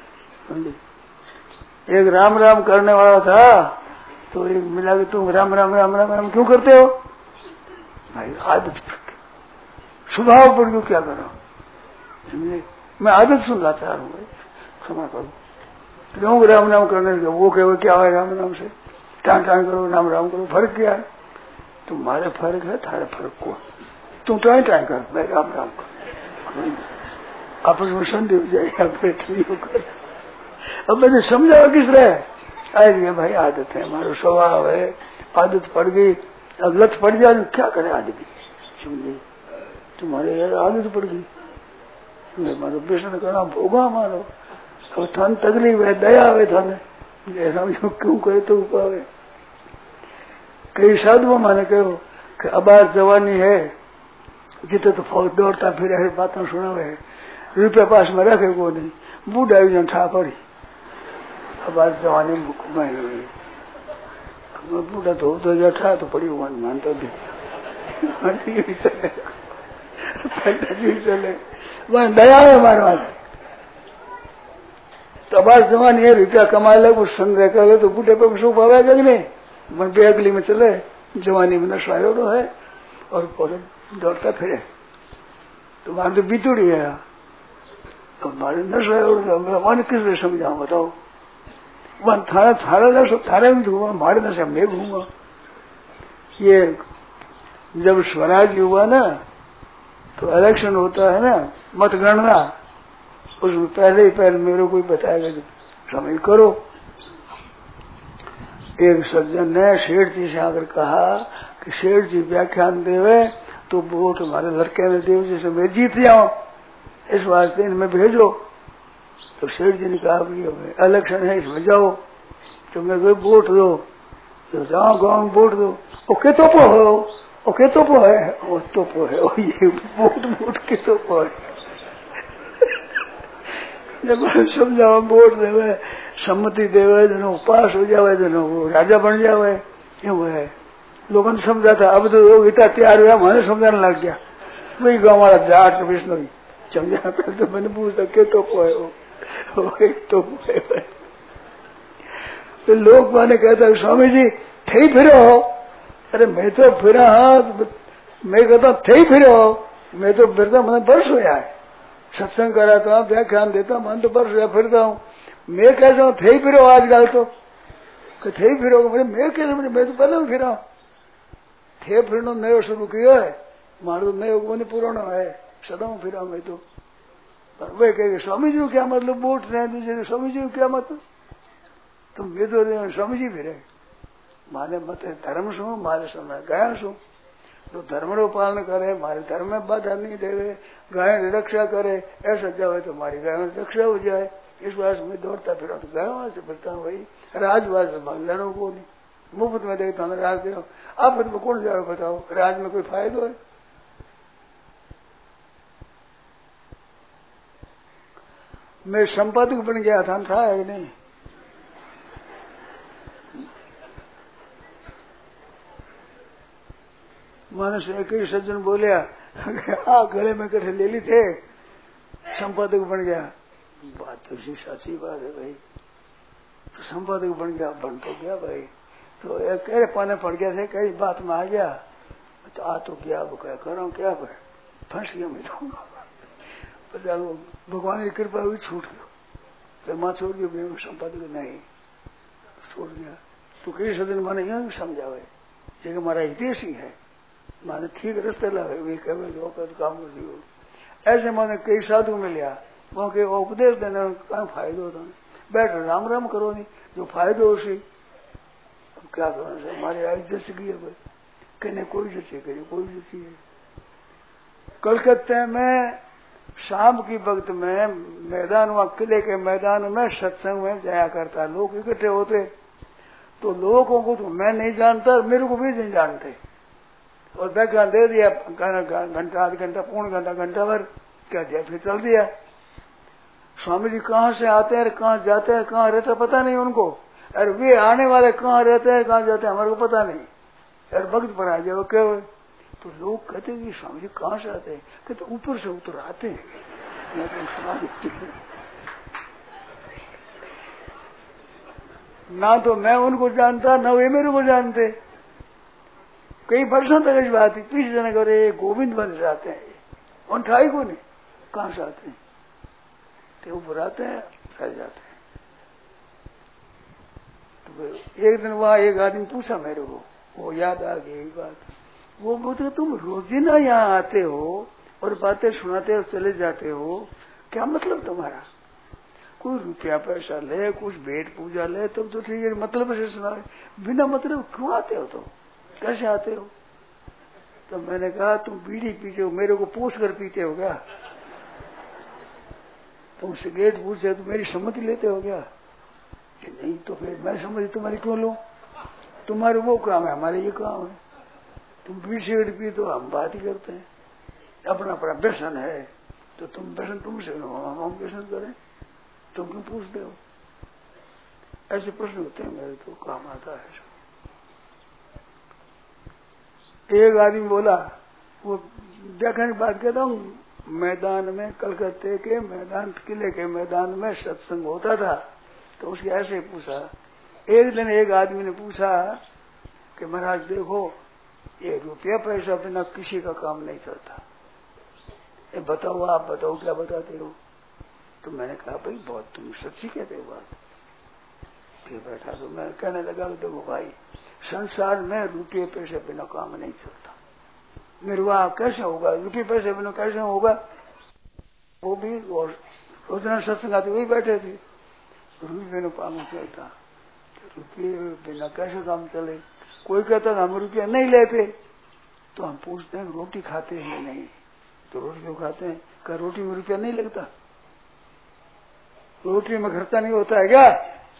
एक राम राम करने वाला था तो एक मिला कि तुम राम राम राम राम राम क्यों करते हो भाई, आदत स्वभाव पड़ गयो, क्या करो। मैं आदत सुनना चाह रहा हूँ, क्षमा करो क्यों राम राम करने लगे, वो कहे क्या है राम राम से, टाँ टाँ करो राम राम करो, फर्क क्या है, तुम्हारे फर्क है थारे फर्क को, तुम टाँ टाँ कर मैं राम राम कर, आपस में संधि हो जाएगी, आप अब मैंने समझा किस रहे आए भाई आदत है, हमारा स्वभाव है, आदत पड़ गई, अब लत पड़ जाए तो क्या करे आदमी, समझे तुम्हारे आदत पड़ गई, मारो व्यसन करना भोगा मारो, अब थान तकलीफ है दया आवे थाने क्यों करे तो उपावे। कई साधुओं माने कहो कि अबार जवानी है जिते तो फौज दौड़ता फिर हर बातें सुनावे, रुपये पास में रखे को नहीं, बूढ़ा जन ठा पड़ी अबार जवानी में घुमाई हुई, बूढ़ा तो तो जा ठा तो पड़ी वन मानता भी चले वहां दया है हमारे वहां। तो अबार जवानी है रुपया कमा ले कुछ संग्रह कर ले तो बूढ़े पे सुख पावे जग नहीं, मन बेअकली में चले, जवानी में नशा है और दौड़ता फिरे तो वहां तो बितुड़ी है, तो हमारे नशा है किसने समझाऊं बताओ, वहां थारा थारा नशा थारा भी घूमा, हमारे नशा मैं घूमा। ये जब स्वराज हुआ ना तो इलेक्शन होता है ना मतगणना, उसमें पहले ही पहले मेरे को बताएगा समझ करो। एक सज्जन ने शेठ जी से आकर कहा कि शेठ जी व्याख्यान देवे तो वोट हमारे लड़के ने देव जी से मैं जीत जाऊं, इस वास्ते इनमें भेजो। तो शेठ जी ने कहा इलेक्शन है इसमें जाओ, तो मैं कोई वोट दो, तो जाओ गाँव में वोट दो, ओके तो पो हो ओके तो पो है वो तो पो है ओ ये वोट वोट के तो पो है जब समझाओ वोट देवे सम्मति देवे जनो पास हो जावे जनो वो राजा बन जावे, क्यों है लोगों ने समझा था। अब तो लोग इतना तैयार हुआ मैंने समझाने लग गया, वही गाँव वाला जाट विष्णु समझा पहले तो मैंने पूछा के तो पोए वो एक तो पोए। तो लोग मैंने कहता स्वामी जी थे फिरो, अरे मैं तो फिरा हाँ, मैं कहता थे फिरो, मैं तो फिरता मैंने वर्ष होया है, सत्संग कराता हूँ व्याख्यान देता हूँ, मन तो वर्ष होया फिरता हूँ, मैं कैसा हूँ थे फिरो आजकल तो थे फिरो, मैं कैसे मैं तो पहले फिरा थे फिरनो नयो शुरू किया है, मारो नयो को पुराना है सदा फिरा मैं तो। वे कहे स्वामी जी को क्या मतलब वोट रहे दूसरे, स्वामी जी को क्या मतलब, तुम मैं तो स्वामी जी फिरे मारे मत धर्म शू मारे समय गया शू, तो धर्म रो पालन करे मारे धर्म में बाधा नहीं देवे, गाय रक्षा करे ऐसा जावे तो हमारी गाय रक्षा हो जाए, इस बात में दौड़ता फिरा तो गाय वहां से फिरता हूँ भाई राजवास लेनो को नहीं, मुफ्त में देता हूँ राज दे, आप में कौन जाए बताओ, राज में कोई फायदा है। मैं संपादक बन गया था था है नहीं, मानस एक ही सज्जन बोलिया हाँ गले में कठे ले ली थे संपादक बन गया, बात तो सच्ची बात है भाई, तो संपादक बन गया बन तो गया भाई, तो एक कह पाने पड़ गया थे कई बात में आ गया तो आ तो क्या वो क्या करो क्या भाई फंस गया मैं तो भगवान की कृपा हुई छूट गयो, तो माँ छोड़ गई मैं संपादक नहीं छोड़ गया। तो कई सज्जन माने यह समझावे जो हमारा हितेश ही है माने ठीक रस्ते लावे वे कहे लोग काम कर, ऐसे माने कई साधु मिलिया वहां के उपदेश देने का फायदा होता है, बैठ राम राम करो नहीं जो फायदा हो सी, अब क्या करो हमारे आई जैसे की है कहने कोई जची कहने कोई जची है। कलकत्ते में शाम की वक्त में मैदान वहां किले के मैदान में सत्संग में जाया करता, लोग इकट्ठे होते, तो लोगों को तो मैं नहीं जानता, मेरे को भी नहीं जानते, और व्याख्यान दे दिया घंटा आध घंटा पौन घंटा घंटा भर क्या दिया, फिर चल दिया। स्वामी जी कहाँ से आते हैं, कहाँ जाते हैं, कहाँ रहते पता नहीं उनको, अरे वे आने वाले कहाँ रहते हैं कहाँ जाते हैं हमारे को पता नहीं, अरे वक्त पर आ जाओ क्या। तो लोग कहते हैं कि स्वामी जी कहाँ से आते हैं, कहते ऊपर से उतर आते हैं। ना तो मैं उनको जानता, ना वे मेरे को जानते। कई वर्षों तक इस बात थी, पीछे जने करे गोविंद बंद से आते हैं, उन ठाई को नहीं कहाँ से आते हैं, तो ऊपर आते हैं रह जाते हैं। तो एक दिन वहां एक आदमी पूछा मेरे को, वो याद आ गई बात, वो बोलते तुम रोजिना यहाँ आते हो और बातें सुनाते और चले जाते हो, क्या मतलब तुम्हारा, कोई रुपया पैसा ले, कुछ भेंट पूजा ले तब तो ठीक है, मतलब से सुना, बिना मतलब क्यों आते हो, तो कैसे आते हो। तो मैंने कहा तुम बीड़ी पीते हो, मेरे को पूछ कर पीते हो क्या, तुम सिगरेट पूछे तो मेरी सम्मति लेते हो क्या, कि नहीं तो फिर मैं सम्मति तुम्हारी क्यों लूं, तुम्हारे वो काम है हमारे ये काम है, तुम बीड़ी सिगरेट पी तो हम बात ही करते हैं, अपना अपना व्यसन है, तो तुम व्यसन तुमसे हम व्यसन करें, तुम क्यों पूछते हो। ऐसे प्रश्न होते हैं मेरे तो काम आता है। एक आदमी बोला, वो देखने की बात कहता हूँ, मैदान में कलकत्ते के मैदान किले के मैदान में सत्संग होता था, तो उसके ऐसे पूछा, एक दिन एक आदमी ने पूछा कि महाराज देखो ये रुपया पैसा बिना किसी का काम नहीं चलता, ये बताओ आप बताओ क्या बताते हो। तो मैंने कहा भाई बहुत तुम सच्ची कहते हो बात। फिर बैठा तो मैं कहने लगा देखो भाई संसार में रुपये पैसे बिना काम नहीं चलता, निर्वाह कैसे होगा, रुपये पैसे बिना कैसे होगा। वो भी रोजाना सत्संग आते वही बैठे थे, रुपये बिना काम चलता, रुपये बिना कैसे काम चले। कोई कहता था हम रुपया नहीं लेते, तो हम पूछते हैं रोटी खाते हैं नहीं, तो रोटी क्यों खाते हैं, क्या रोटी में रुपया नहीं लगता, रोटी में खर्चा नहीं होता है क्या,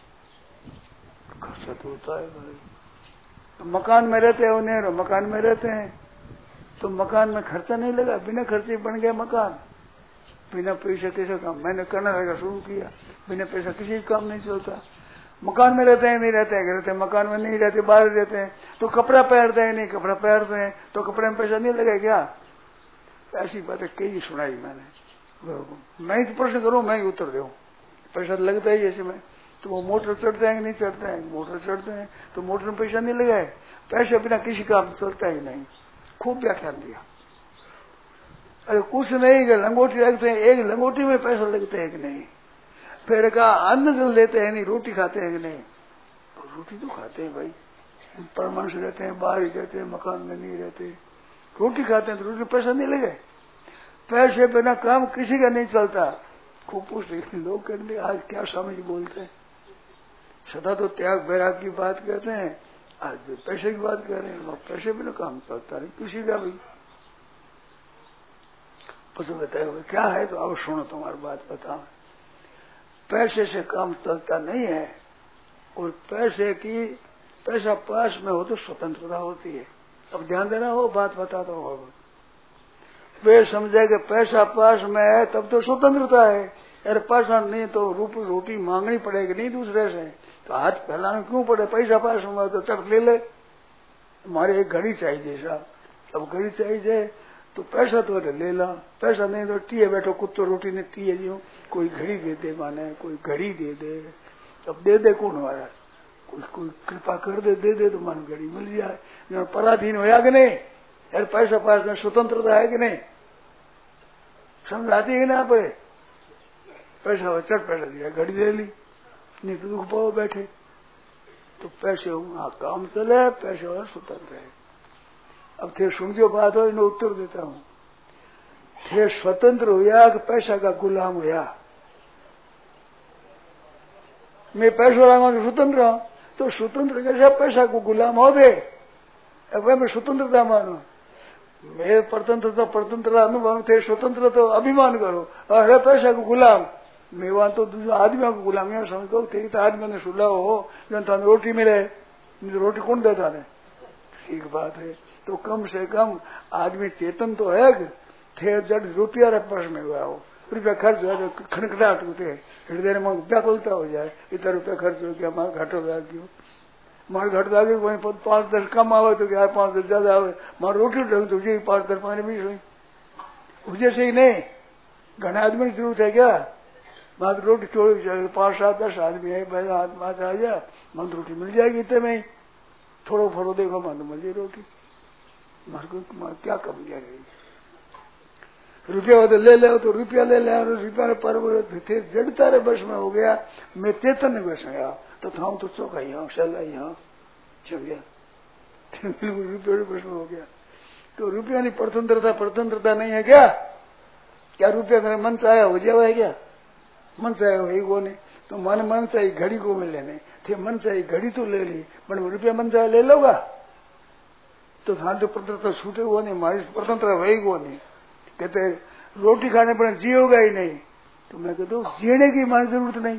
खर्चा तो होता है भाई। तो मकान में रहते हैं उन्हें, मकान में रहते हैं तो मकान में खर्चा नहीं लगा, बिना खर्चे बन गया मकान, बिना पैसे कैसे काम। मैंने करना लगा शुरू किया, बिना पैसा किसी का काम नहीं चलता। मकान में रहते हैं नहीं रहते हैं, रहते हैं मकान में नहीं रहते, बाहर रहते हैं, तो कपड़ा पहनते हैं नहीं कपड़ा पहनते हैं, तो कपड़े में पैसा नहीं लगे क्या। ऐसी बातें कई सुनाई मैंने, मैं ही प्रश्न करूं मैं ही उत्तर दूं, पैसा लगता है जैसे में। तो वो मोटर चढ़ते हैं नहीं चढ़ते हैं, मोटर चढ़ते हैं तो मोटर में पैसा नहीं लगाए, पैसे बिना किसी काम चलता ही नहीं। खूब व्याख्यान दिया, अरे कुछ नहीं कि लंगोटी रखते हैं, एक लंगोटी में पैसा लगते हैं कि नहीं। फिर कहा अन्न जल लेते हैं नहीं, रोटी खाते हैं कि नहीं, रोटी तो खाते हैं भाई, परमाणु से रहते हैं, बाहर ही रहते हैं, मकान में नहीं रहते, रोटी खाते हैं तो रोटी पैसा नहीं लगे। पैसे बिना काम किसी का नहीं चलता। खूब पूछ रहे लोग, कहते आज क्या स्वामी जी बोलते हैं, सदा तो त्याग वैराग की बात कहते हैं, आज पैसे की बात कह रहे हैं, पैसे बिना काम चलता नहीं किसी का भी। तो बताए हुए क्या है, तो आओ सुनो तुम्हारी बात बताओ। पैसे से काम चलता नहीं है, और पैसे की पैसा पास में हो तो स्वतंत्रता होती है। अब ध्यान देना हो, बात बताता हो, वे समझे कि पैसा पास में है तब तो स्वतंत्रता है, यार पैसा नहीं तो रूप रोटी मांगनी पड़ेगी नहीं दूसरे से, तो हाथ फैलाना क्यों पड़े, पैसा पास में तो चट ले ले। हमारे एक घड़ी चाहिए साहब, अब घड़ी चाहिए तो पैसा तो ले ला, पैसा नहीं तो टीए बैठो, कुत्तो रोटी ने टीए जो कोई घड़ी दे दे, माने कोई घड़ी दे दे, अब दे दे कौन हमारा, कोई कोई कृपा कर दे दे दे तो मन घड़ी मिल जाए। पराधीन होया कि नहीं, यार पैसा पास में स्वतंत्रता है कि नहीं, समझ आती है ना। पर पैसा चट पैसा दिया, घड़ी ले ली, नहीं तो दुख पाओ बैठे। तो पैसे हाँ काम चले, पैसे और स्वतंत्र है। अब थे सुन जो बात हो, इन्हें उत्तर देता हूँ। थे स्वतंत्र होया कि पैसा का गुलाम होया, मैं पैसा रहा हूं स्वतंत्र हूं, तो स्वतंत्र कैसे पैसा को गुलाम हो गए। अब मैं स्वतंत्रता मानो, मैं स्वतंत्रता स्वतंत्रता अनुभव थे, स्वतंत्र तो अभिमान करो। अरे पैसा को गुलाम, मैं वहां तो दूसरा आदमी को गुलाम यहाँ समझो थे तो आदमी ने सुला हो जन थाने रोटी मिले, रोटी कौन देता ने? ठीक बात है। तो कम से कम आदमी चेतन तो है, थे जब रुपया रे पर्स में हुआ हो, रुपया खर्च हो तो खनखटाट होते हृदय में व्याकुलता हो जाए, इतना रुपया खर्च हो गया, हमारा घट हो गया, क्यों मार घट जागे वही पांच दस कम आवे तो क्या पांच दस ज्यादा आवे, मार रोटी ढंग तो जी पांच दस पानी बीस हुई मुझे सही नहीं। घना आदमी की जरूरत है क्या? मात रोटी थोड़ी पांच सात दस आदमी है, पहले हाथ माथ आ जाए मन रोटी मिल जाएगी इतने में, थोड़ो फोड़ो देखो मन मिल जाए रोटी, मार को क्या कम जा रही। रुपया हो तो ले ले तो रुपया ले ले, रुपया पर जड़ता रे बस में हो गया, मैं चेतन बस में गया तो था तो चौका यहाँ सला यहाँ चल गया, रुपये बस में हो गया। तो रुपया नहीं स्वतंत्रता, स्वतंत्रता नहीं है क्या? क्या रुपया करे मन चाहे हो जावा है क्या? मन चाहे हो को नहीं, तो मन मन चाहिए घड़ी को मिल लेने थे, मन चाहिए घड़ी तो ले ली, पर रुपया मन चाहे ले लोगा तो था तो स्वतंत्रता छूटे हुआ नहीं, हमारी स्वतंत्रता वही को नहीं। कहते रोटी खाने पर जी होगा ही नहीं, तो मैं कहता हूँ जीने की मन जरूरत नहीं,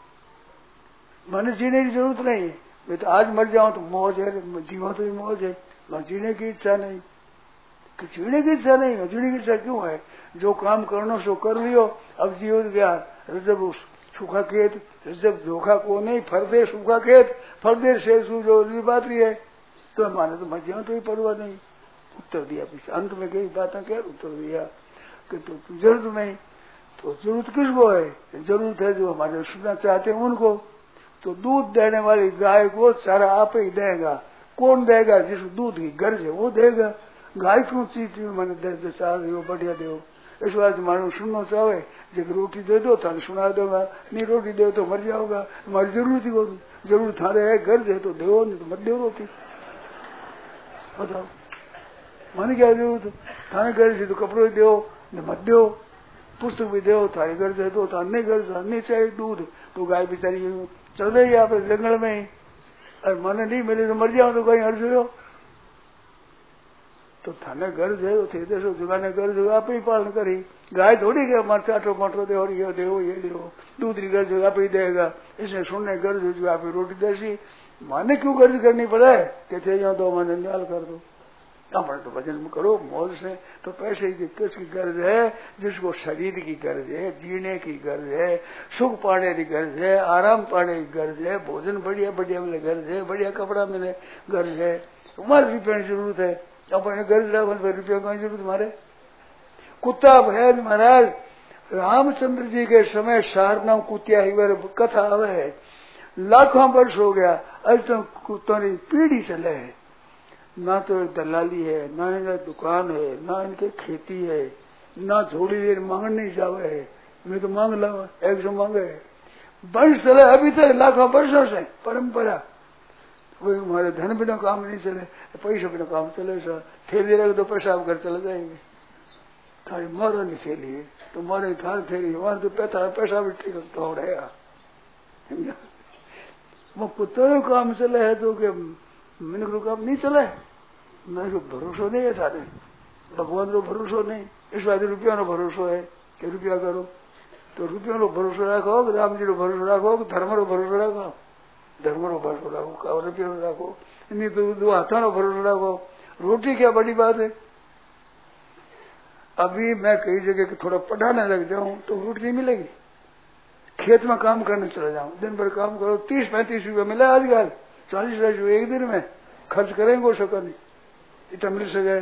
मन जीने की जरूरत नहीं। मैं तो आज मर जाऊं तो मौज है, जीवा तो मौज है, मैं जीने की इच्छा नहीं, कि जीने की इच्छा नहीं, जीने की इच्छा क्यों है? जो काम करना सो कर लियो, अब जियो गया जब सूखा खेत, जब धोखा को नहीं फरदे सूखा खेत, फरदे से जो बात रही है, तो माने तो मर जाऊं तो ही परवाह नहीं। उत्तर दिया पीछे अंत में कई बातें कह उत्तर दिया कि तो, तो जरूरत नहीं, तो जरूरत किसको है? जरूरत है जो हमारे सुनना चाहते हैं उनको। तो दूध देने वाली गाय को चारा आप ही देगा, कौन देगा? जिसको दूध की गर्ज है वो देगा। गाय क्यों चीज मैंने दे चाह दो बढ़िया दो, इस बात मानो सुनना चाहे जब रोटी दे दो तो सुना दूंगा, नहीं रोटी दे तो मर जाओगा, हमारी जरूरत ही को जरूरत थारे है, गर्ज है तो दो, नहीं तो मत दो रोटी। बताओ माने क्या जरूरत? थाने गर्ज है तो कपड़े दो, मत दो, पुस्तक भी दो, थारी गर्ज है तो अन्य गर्ज अन्य चाहिए दूध, तो गाय बेचारी चल रही है आप जंगल में ही, और मन नहीं मिले तो मर जाओ तो कहीं अर्ज हो। तो थाने गर्ज है तो थे देशो जुगाने गर्ज हो आप ही पालन करी, गाय थोड़ी के हमारे चाटो मटो दे और ये दो ये दो, दूध की गर्ज आप ही देगा, इसने सुनने गर्ज जो आप ही रोटी देसी, माने क्यों गर्ज करनी पड़े? कहते यहाँ तो माने न्याल कर दो, हमारे तो भजन में करो मौज से। तो पैसे की किसकी गर्ज है? जिसको शरीर की गर्ज है, जीने की गर्ज है, सुख पाने की गर्ज है, आराम पाने की गर्ज है, भोजन बढ़िया बढ़िया मिले गर्ज है, बढ़िया कपड़ा मिले गर्ज है, हमारे रुपये की जरूरत है। अपने गर्ज रखो रुपये की जरूरत हमारे। कुत्ता भैद महाराज रामचंद्र जी के समय सारनाम कुतिया ही कथा आवे है, लाखों वर्ष हो गया आज तो कुत्तों की पीढ़ी चले है, ना तो दलाली है, ना इनका दुकान है, ना इनके खेती है, ना थोड़ी देर मांगने जावे है, मैं तो मांग लावा एक सौ मांगे वर्ष चले अभी तक लाखों वर्षों से परंपरा। वही हमारे धन बिना काम नहीं चले, पैसे बिना काम चले सर, थैली रख दो पैसा घर चले जाएंगे, थारी मारो नहीं थैली है तो मारे थार थैली वहां तो पैसा पैसा भी ठीक दौड़ेगा। वो पुत्र काम चले है तो के मैंने को काम नहीं चले, मेरे को भरोसा नहीं है थारे, भगवान को भरोसा नहीं, इस बात रुपया नो भरोसा है कि रुपया करो, तो रुपया नो भरोसा रखो, राम जी नो भरोसा रखो, धर्म नो भरोसा रखो, धर्म नो भरोसा रखो, रुपया नो रखो, नहीं तो दो हाथों नो भरोसा रखो। रोटी क्या बड़ी बात है? अभी मैं कई जगह थोड़ा पढ़ाने लग जाऊं तो रोटी नहीं मिलेगी, खेत में काम करने चले जाऊं, दिन भर काम करो, तीस पैंतीस रुपया मिला आजकल, चालीस रुपये एक दिन में खर्च करेंगे वो सका नहीं, इतना मिल सके।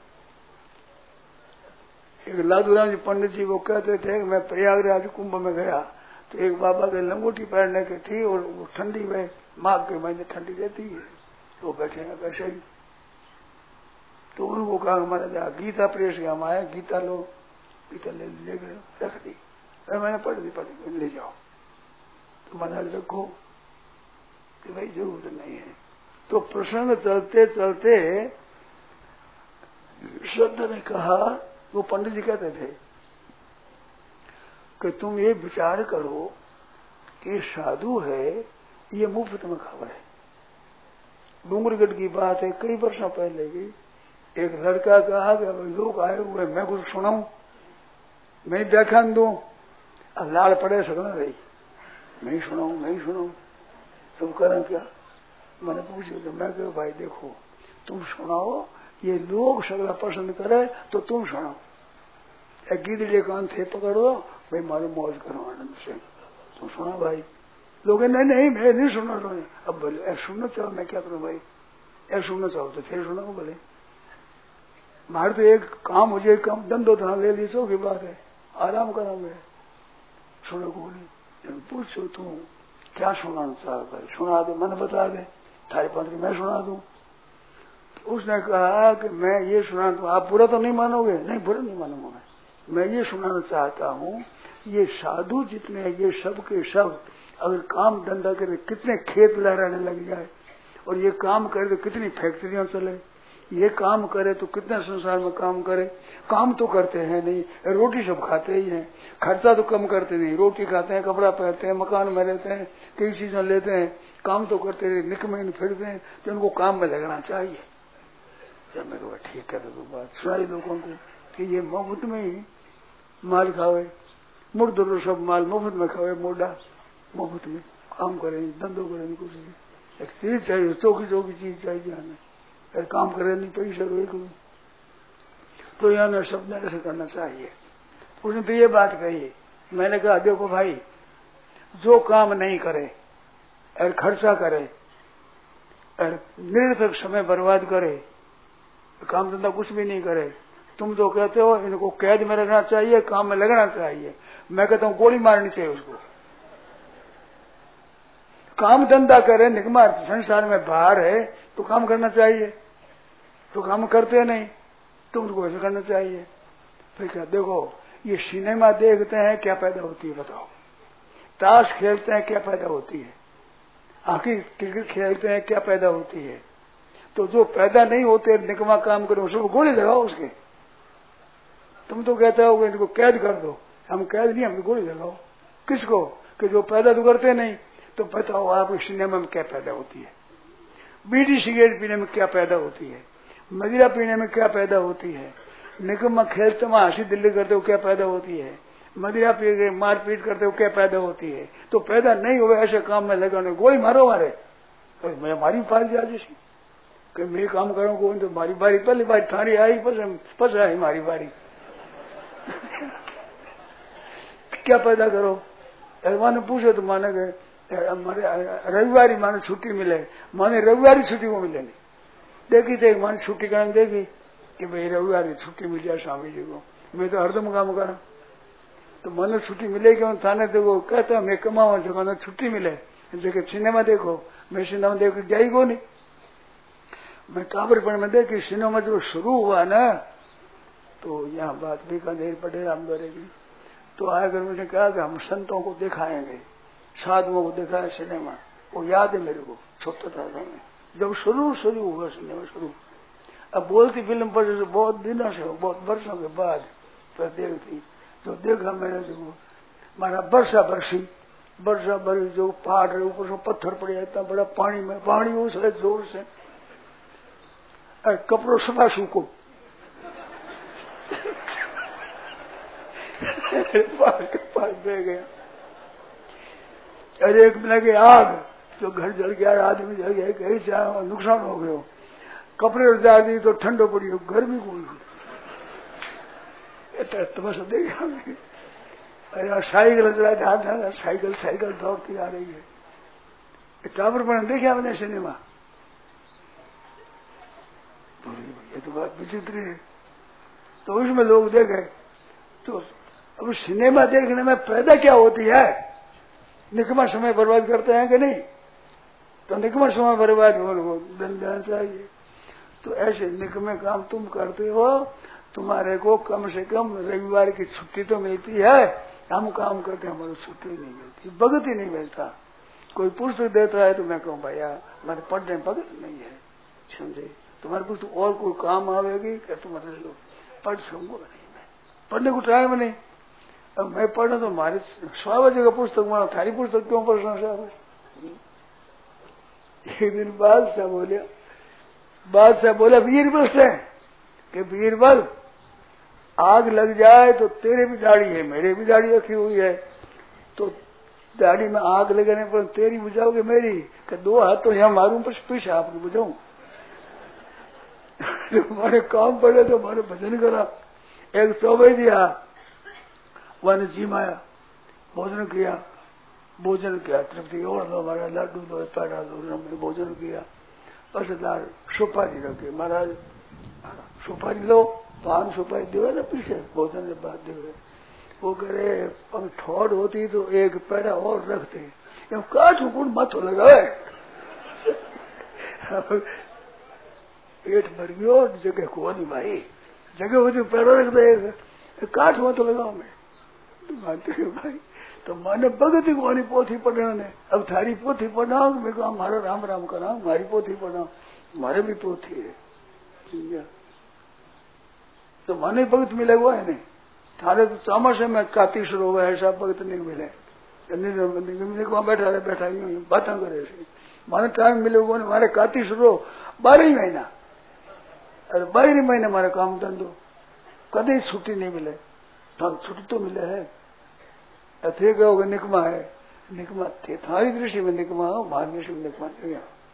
एक लादूराम जी पंडित जी वो कहते थे कि मैं प्रयागराज कुंभ में गया तो एक बाबा के लंगोटी पहनने की थी और वो ठंडी में माघ के महीने ठंडी रहती है, तो बैठे हैं वैसे ही, तो उनको कहा हमारे यहाँ गीता प्रेस के हम आए, गीता लो, गीता ले ले गए रख दी, मैंने पढ़ दी पढ़ दी ले जाओ, तो महाराज रखो कि भाई जरूरत नहीं है। तो प्रसंग चलते चलते श्रद्धा ने कहा, वो पंडित जी कहते थे कि तुम ये विचार करो कि साधु है ये मुफ्त में खबर है, डूंगरगढ़ की बात है, कई वर्षों पहले की। एक लड़का कहा कि लोग आए हुए, मैं कुछ सुनाऊं, मैं व्याख्यान दूं, अब लाल पड़े सकना रही, मैं ही सुनाऊं मैं ही सुनाऊं तुम करें क्या? मैंने पूछा तो मैं कहा भाई देखो तुम सुनाओ, ये लोग सगला पसंद करे तो तुम सुनाओ, एक गीदड़े कान थे पकड़ दो भाई, मारो मौज करो आनंद से, तुम सुना भाई। लोग नहीं नहीं मैं नहीं सुनना चाहूँ। अब बोले ऐसा सुनना चाहो, मैं क्या करूँ भाई, ऐसा सुनना चाहो तो फिर सुनाओ। बोले मारे तो एक काम मुझे कम धंधो था ले ली सो की बात है, आराम करोगे। सुनो को बोली पूछो तू क्या सुनाना चाह भाई, सुना दे, मैंने बता दे, थारी पंथ मैं सुना दूं। तो उसने कहा कि मैं ये सुना दूं, आप बुरा तो नहीं मानोगे? नहीं बुरा नहीं मानूंगा मैं मैं ये सुनाना चाहता हूँ, ये साधु जितने हैं ये सब के सब अगर काम धंधा करे कितने खेत लहराने लग जाए, और ये काम करे तो कितनी फैक्ट्रियां चले, ये काम करे तो कितने संसार में काम करे। काम तो करते हैं नहीं, रोटी सब खाते ही हैं, खर्चा तो कम करते नहीं, रोटी खाते हैं, कपड़ा पहनते हैं, मकान में रहते हैं, कई चीजें लेते हैं, काम तो करते हैं, निकमे फिरते हैं, तो उनको काम में लगना चाहिए। जब मैं कहा ठीक है तो बात सुनाई लोगों को कि ये मुफ्त में ही माल खावे, मुर्दो सब माल मुफ्त में खावे, मोटा मुफ्त में काम करें, धंधो करें, कुछ नहीं, एक चीज चाहिए, चौकी चौकी चीज चाहिए हमें, अरे काम करे नहीं पैसे रोए को, तो यहाँ शब्द ऐसे करना चाहिए। उसने तो ये बात कही, मैंने कहा देखो भाई जो काम नहीं करे और खर्चा करे और निरर्थक समय बर्बाद करे, काम धंधा कुछ भी नहीं करे, तुम जो कहते हो इनको कैद में रखना चाहिए, काम में लगना चाहिए। मैं कहता हूँ गोली मारनी चाहिए उसको। काम धंधा करे, निकमा संसार में बाहर है तो काम करना चाहिए, तो काम करते नहीं, तुमको ऐसा करना चाहिए। फिर क्या देखो ये सिनेमा देखते हैं क्या पैदा होती है बताओ, ताश खेलते हैं क्या पैदा होती है, आखिर क्रिकेट खेलते हैं क्या पैदा होती है। तो जो पैदा नहीं होते निकमा काम करो उसको गोली लगाओ उसके। तुम तो कहते हो इनको कैद कर दो, हम कैद नहीं, हम गोली लगाओ। किसको? कि जो पैदा तो करते नहीं। तो बताओ आपके सिनेमा में क्या पैदा होती है, बीड़ी सिगरेट पीने में क्या पैदा होती है, मदिरा पीने में क्या पैदा होती है, निकम्मा खेलते में हंसी दिल्ली करते हो क्या पैदा होती है, मदिरा पी के मारपीट करते हो क्या पैदा होती है। तो पैदा नहीं हुए ऐसे काम में लगाने, गोली मारो मारे तो मैं हमारी फाल जा जैसी कि मैं काम करूँ तो मारी बारी पहली बारी थारी आई पस आई हमारी बारी क्या पैदा करो। माने पूछो तो माने गए हमारे रविवार माने छुट्टी मिले, माने रविवार छुट्टी को मिले नहीं, देखी थे माने छुट्टी करने देगी कि भाई रविवार की छुट्टी मिल जाए स्वामी जी को, मैं तो हरदम काम करा तो माने छुट्टी मिलेगी। थाने देखो कहता मैं कमावा जो छुट्टी मिले, देखे सिनेमा देखो, मैं सिनेमा देखो जाई को नहीं। मैं काबरपण में देखी सिनेमा जो शुरू हुआ ना, तो यहाँ बात बीकानेर पटेल आमदोरे की, तो आकर मुझे कहा कि हम संतों को दिखाएंगे, साधुओं को दिखाए सिनेमा। वो याद है मेरे को, छोटा था मैं जब शुरू शुरू हुआ सिनेमा शुरू। अब बोलती फिल्म पर बहुत दिनों से, बहुत वर्षों के बाद पर देखती, तो देखा मैंने देखो मारा वर्षा बरसी, वर्षा बरसी जो पहाड़ है ऊपर से पत्थर पड़े, इतना बड़ा पानी में पानी उस जोर से, और कपड़ों सफा सूखो पास के पास दे गया। अरे एक लगे आग, जो घर जल गया, आदमी जल गया, कहीं से नुकसान हो गया, कपड़े उतार दी तो ठंडो पड़ी, गर्मी कोई हुई। तमाशा देखा अरे साइकिल चला हाथ, साइकिल साइकिल दौड़ती आ रही है। टावर पर देखा मैंने सिनेमा, ये तो बात विचित्र है। तो उसमें लोग देखे, तो अब सिनेमा देखने में पैदा क्या होती है, निकमा समय बर्बाद करते हैं कि नहीं, तो निकमा समय बर्बाद हो दंड देना चाहिए। तो ऐसे निकमे काम तुम करते हो, तुम्हारे को कम से कम रविवार की छुट्टी तो मिलती है, हम काम करते हैं हमारी छुट्टी नहीं मिलती, भगत ही नहीं मिलता। कोई पुस्तक देता है तो मैं कहूँ भैया हमारे पढ़ने भगत नहीं है, समझे, तुम्हारे पुस्तक और कोई काम आवेगी क्या, तुम्हारे लोग पढ़ सकूंगा नहीं, मैं पढ़ने को टाइम नहीं। अब मैं पढ़ा तो हमारे सौ बजे का पुस्तक माना, थारी पुस्तक क्यों पढ़ना साहब। एक दिन बाद से बोलिया बादशाह बोला बीरबल से कि बीरबल आग लग जाए तो तेरे भी दाढ़ी है, मेरे भी दाढ़ी रखी हुई है, तो दाढ़ी में आग लगने पर तेरी बुझाओगे मेरी, कि दो हाथ तो यहाँ मारूं पर पीछे आपको बुझाऊं। हमारे काम पड़े तो हमारे भजन करा, एक चौबई दिया, वन जिमाया, भोजन किया, भोजन किया तृप्ति और दो, हमारा लाडू दो, पैड़ा दो, हमने भोजन किया। बस लाल सुपारी रखे, महाराज सुपारी लो, पान सुपारी दे ना पीछे भोजन के बाद दे। वो करे अब ठोड़ होती तो एक पैड़ा और रखते, काठ गुण मत लगाए। पेट भर गयो, जगह को नहीं भाई, जगह होती पैड़ा रख दे, काठ मत लगाओ। मैं तो मानते भाई, तो मैंने भगत को नहीं पोथी पढ़ने ने, अब थारी पोथी पढ़ाओ, मैं कहा हमारा राम राम करा, हमारी पोथी पढ़ाओ, हमारे भी पोथी है। तो माने भगत मिले हुआ है नहीं, थारे तो चामस में काती शुरू हुआ है, ऐसा भगत नहीं मिले। वहां बैठा रहे, बैठा ही बात करे, माने टाइम मिले हुआ हमारे काती शुरू बारह ही महीना, अरे बारह ही महीने हमारा काम धंधो, कभी छुट्टी नहीं मिले। छुट्टी तो मिले है, थे कहोगे निकमा है, निकमा थे थारी दृष्टि में निकमा हो, हमारी दृष्टि में निकमा नहीं।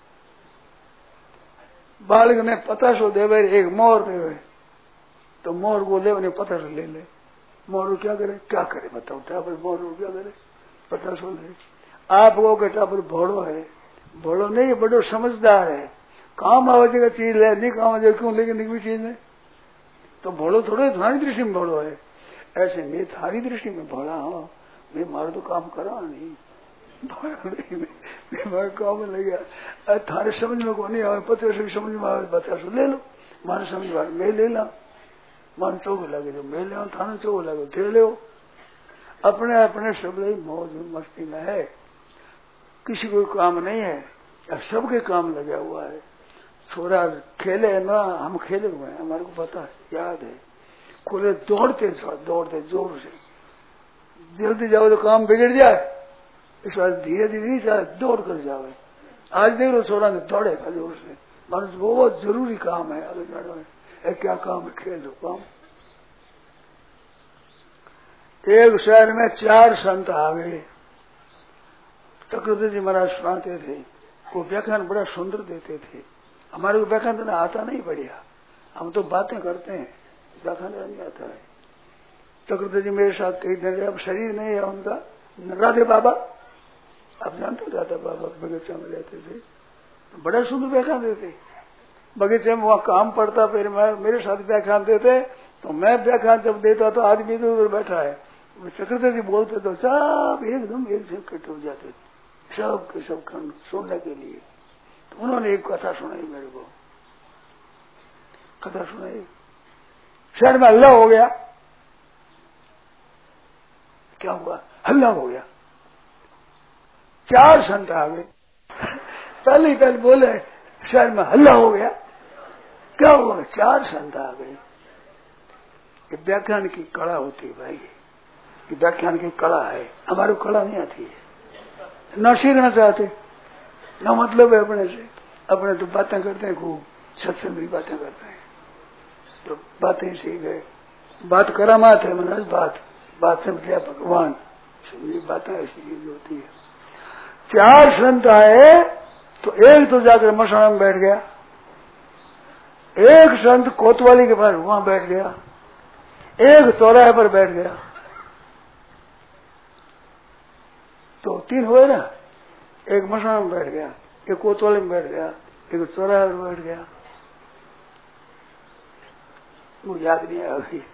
बालक ने पचासो देवे, एक मोर देवे, तो मोर को ले उन्हें पचास ले ले, मोर क्या करे, क्या करे बताओ, टापर मोर क्या करे, पचास ले। आप वो के टापर भोड़ो है, भोड़ो नहीं, बड़ो समझदार है, काम आवाज का चीज है, नहीं काम आवाज क्यों लेकिन निकली चीज है, तो भोड़ो थोड़े थारी दृष्टि में भोड़ो है। ऐसे मैं थारी दृष्टि में भोड़ा हूँ, मैं मारो तो काम करा नहीं, मैं काम में लग गया, थारे समझ में को नहीं आवे, पचास समझ में आवे, पचास ले लो, मारे समझ में मैं ले ला, मन चौक लगे जो मैं ले, थाने चौक लगे थे ले, अपने अपने सब मौज मस्ती में है, किसी को काम नहीं है, अब सबके काम लगा हुआ है। छोरा खेले ना, हम खेले हुए हैं, हमारे को पता है, याद है, खुले दौड़ते दौड़ते जोर से, जल्दी जाओ तो काम बिगड़ जाए, इस बार धीरे धीरे नहीं चाहे दौड़ कर जाओ। आज देख लो छोरा ने दौड़ेगा जोर से, मानो वो बहुत जरूरी काम है, आगे जाना है, क्या काम है, खेल लो काम। एक शहर में चार संत आ गए, चक्रवर्ती जी महाराज सुनाते थे, वो व्याख्यान बड़ा सुंदर देते थे, हमारे को व्याख्यान देना आता नहीं बढ़िया, हम तो बातें करते हैं, व्याख्यान नहीं आता है। चक्रवर्ती जी मेरे साथ कई दिन रहे, अब शरीर नहीं है उनका, राधे बाबा आप जानते हो, राधे बाबा बगीचा में रहते थे, तो बड़ा सुंदर व्याख्यान देते, बगीचे में वहां काम पड़ता, फिर मैं मेरे साथ व्याख्यान देते, तो मैं व्याख्यान जब देता तो आदमी इधर उधर बैठा है, चक्रवर्ती जी बोलते तो सब एकदम एक से इकट्ठे हो जाते, सब के सब खंड सुनने के लिए। तो उन्होंने एक कथा सुनाई मेरे को, कथा सुनाई, शहर में हल्ला हो गया, क्या हुआ, हल्ला हो गया, चार संत आ गए, पहले ही पहले बोले शहर में हल्ला हो गया, क्या हुआ, चार संत आ गए। ये व्याख्यान की कला होती है भाई, ये व्याख्यान की कला है, हमारे को कला नहीं आती है, न सीखना चाहते, न मतलब है अपने से, अपने तो बातें करते हैं, खूब सत्संग की बातें करते हैं, तो बातें सीख गए, बात करामात है मनस, बात बात से क्या भगवान, बातें ऐसी चीज होती है। चार संत आए तो एक तो जाकर मसाणा में बैठ गया, एक संत कोतवाली के पास वहां बैठ गया, एक चौराहे पर बैठ गया, तो तीन हुए ना, एक मसाणा में बैठ गया, एक कोतवाली में बैठ गया, एक चौराहे पर बैठ गया, मुझे याद नहीं आया अभी,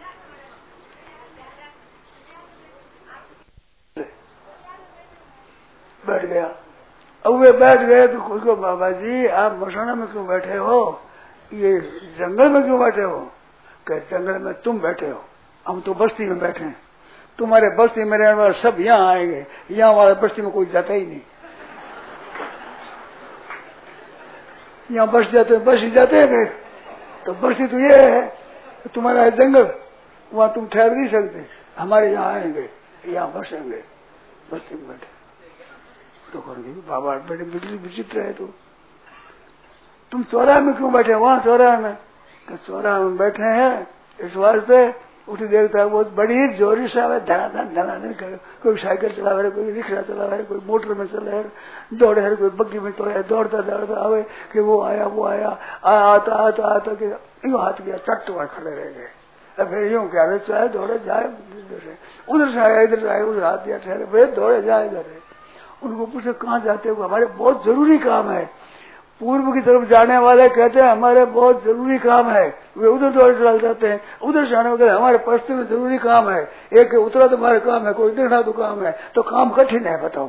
बैठ गया। अब वे बैठ गए तो खुद को, बाबा जी आप मसाना में क्यों बैठे हो, ये जंगल में क्यों बैठे हो, कहे जंगल में तुम बैठे हो, हम तो बस्ती में बैठे हैं, तुम्हारे बस्ती में रहने वाले सब यहाँ आएंगे, यहाँ वाले बस्ती में कोई जाता ही नहीं, यहाँ बस जाते बस ही जाते हैं, तो बस्ती तो ये है, तुम्हारा है जंगल, वहां तुम ठहर नहीं सकते, हमारे यहाँ आएंगे, यहाँ बसेंगे, बस्ती में बैठे तो करेंगे। बाबा बड़े विचित्र है, तो तुम चौराहे में क्यों बैठे? वहां चौराहे में, तो चौराहे में बैठे हैं इस वास्ते उठी देखता है बहुत बड़ी जोरी से आवे, धनाधन धनाधन करे, कोई साइकिल चला रहे, कोई रिक्शा चला रहे, कोई मोटर में चले है, दौड़े है, कोई बग्गी में चले, दौड़ता दौड़ता आवे कि वो आया वो आया, आ, आता आता आता कि यूं हाथ गया चट्ट वहां खड़े रह गए। अब फिर यूं क्या चाहे दौड़े जाए, उधर से आया इधर से आया, उधर हाथ दिया ठहरे, फिर दौड़े जाए इधर। उनको पूछे कहाँ जाते हो? हमारे बहुत जरूरी काम है। पूर्व की तरफ जाने वाले कहते हैं हमारे बहुत जरूरी काम है, वे उधर दौड़ चल जाते हैं। उधर से आने वाले हमारे पश्चिम में जरूरी काम है, एक उतरा तो हमारे काम है, कोई देखना तो काम है, तो काम कठिन है। बताओ